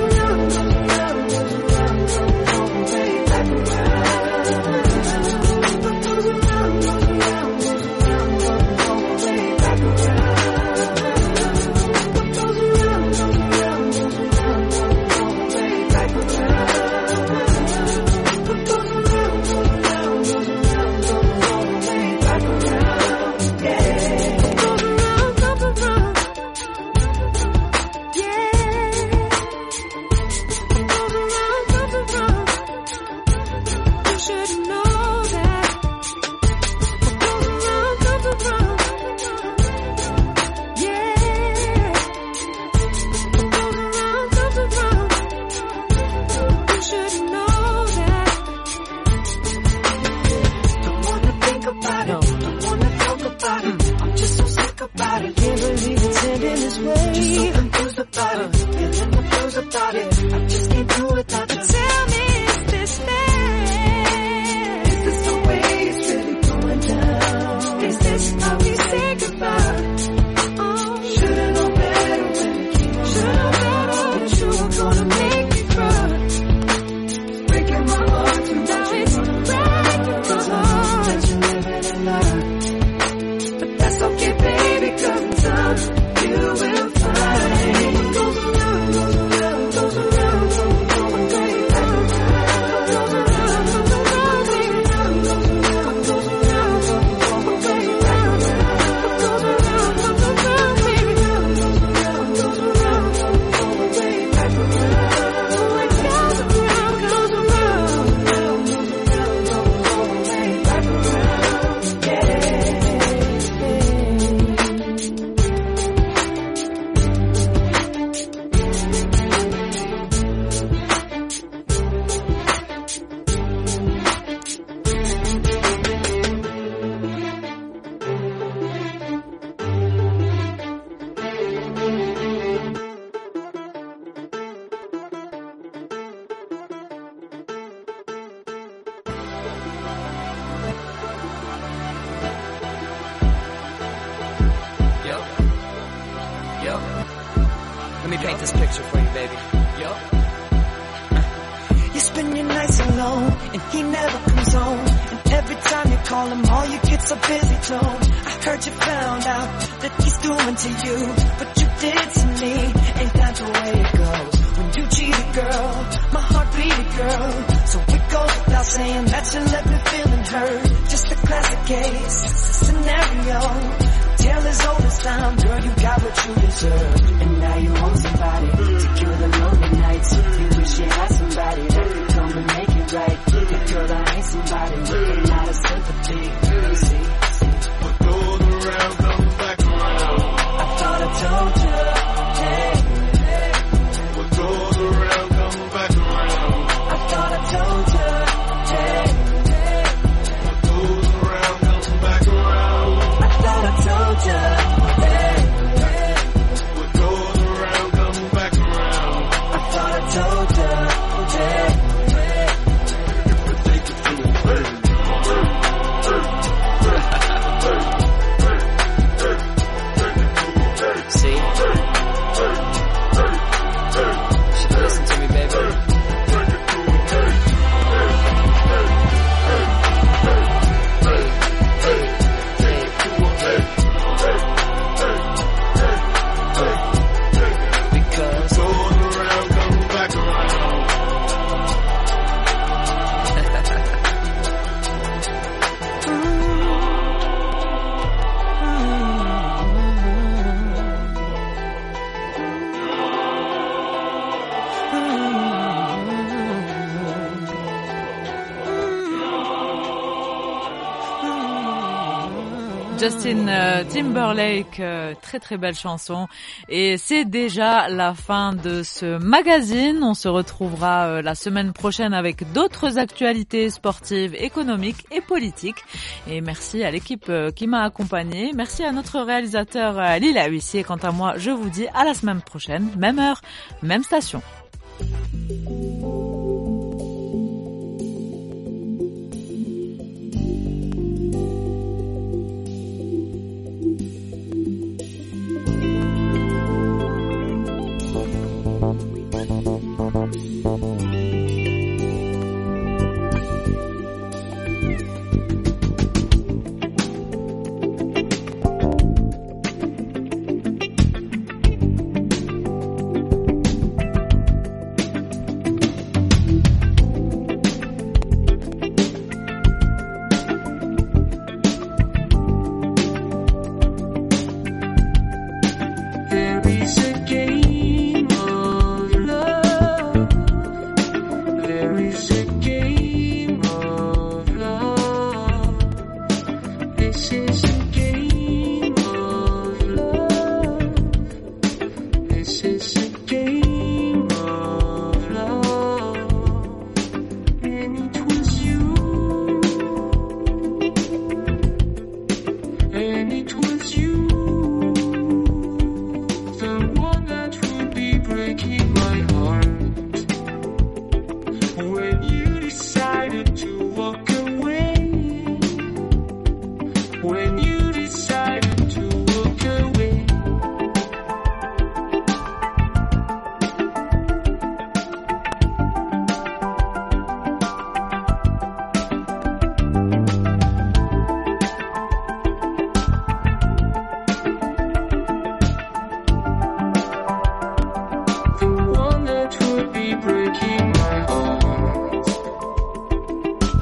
Let me paint this picture for you, baby. Yo. You spend your nights alone, and he never comes home. And every time you call him, all you get's a busy tone. I heard you found out that he's doing to you what you did to me. Ain't that the way it goes? When you cheat a girl, my heart beat a girl. So it goes without saying that you left me feeling hurt. Just a classic case scenario. Tale as old as time, girl, you got what you deserve. And now you want somebody to cure the lonely nights. You wish you had somebody that could come and make it right. But girl, I ain't somebody with a lot of sympathy. You see, what goes around comes back around. I thought I told you, hey. What goes around comes back around. I thought I told you, hey. What goes around comes back around. I thought I told you, hey. What goes around comes back around. I thought I told you, hey. See? Should listen to me, baby. Because goes around comes back around. Justin Timberlake, très très belle chanson. Et c'est déjà la fin de ce magazine. On se retrouvera la semaine prochaine avec d'autres actualités sportives, économiques et politiques. Et merci à l'équipe qui m'a accompagnée. Merci à notre réalisateur Lila Huissier. Quant à moi, je vous dis à la semaine prochaine. Même heure, même station.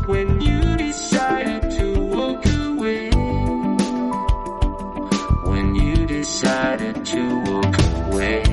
when you decided to walk away. When you decided to walk away.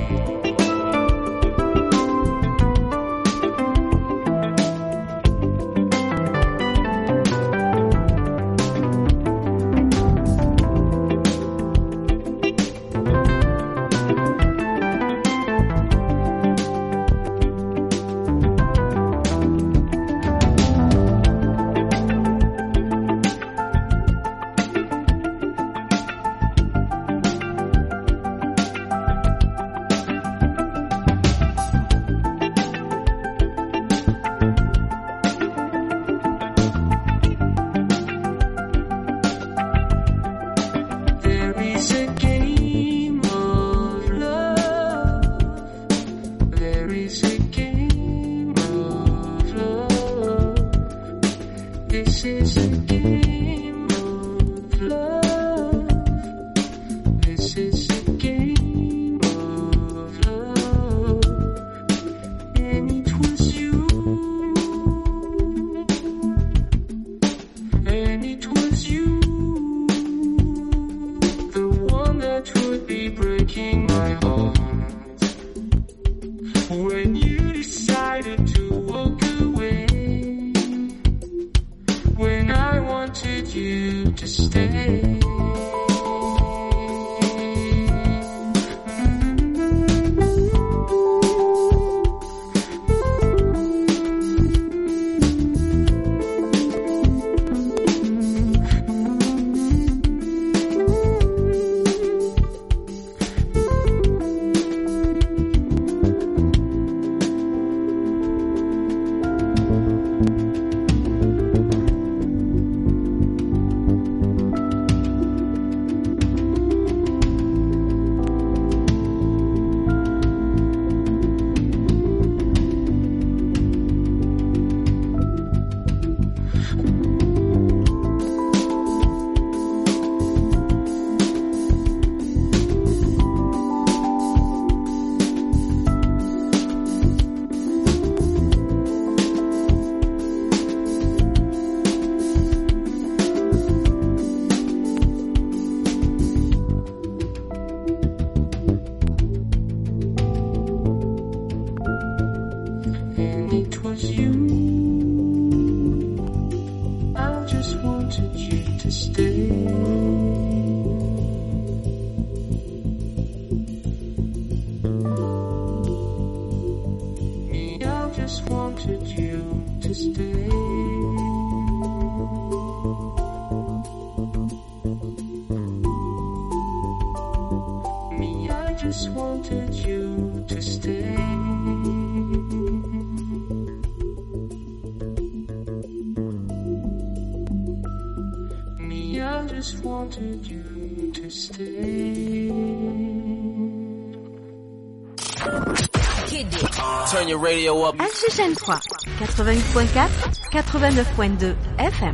Turn your radio up. HHN3, 88.4, 89.2 FM.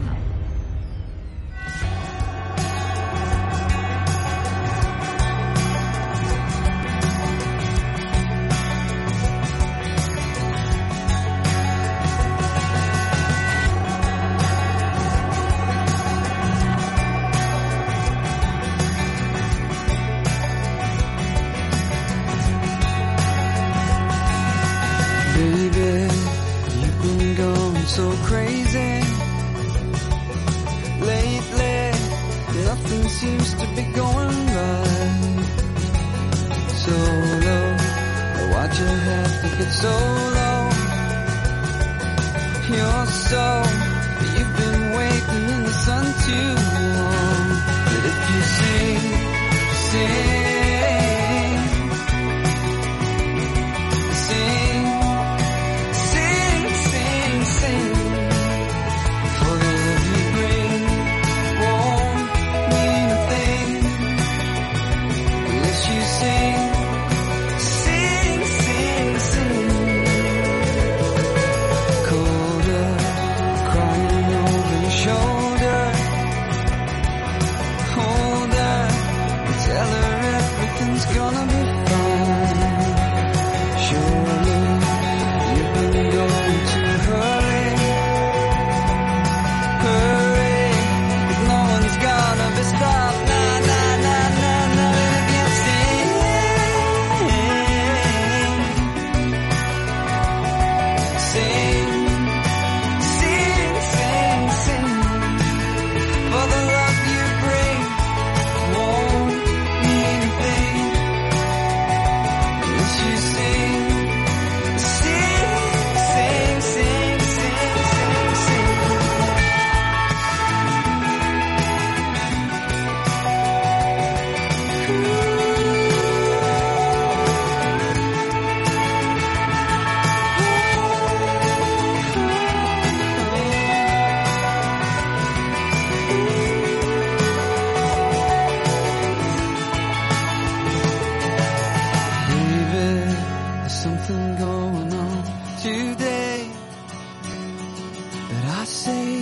say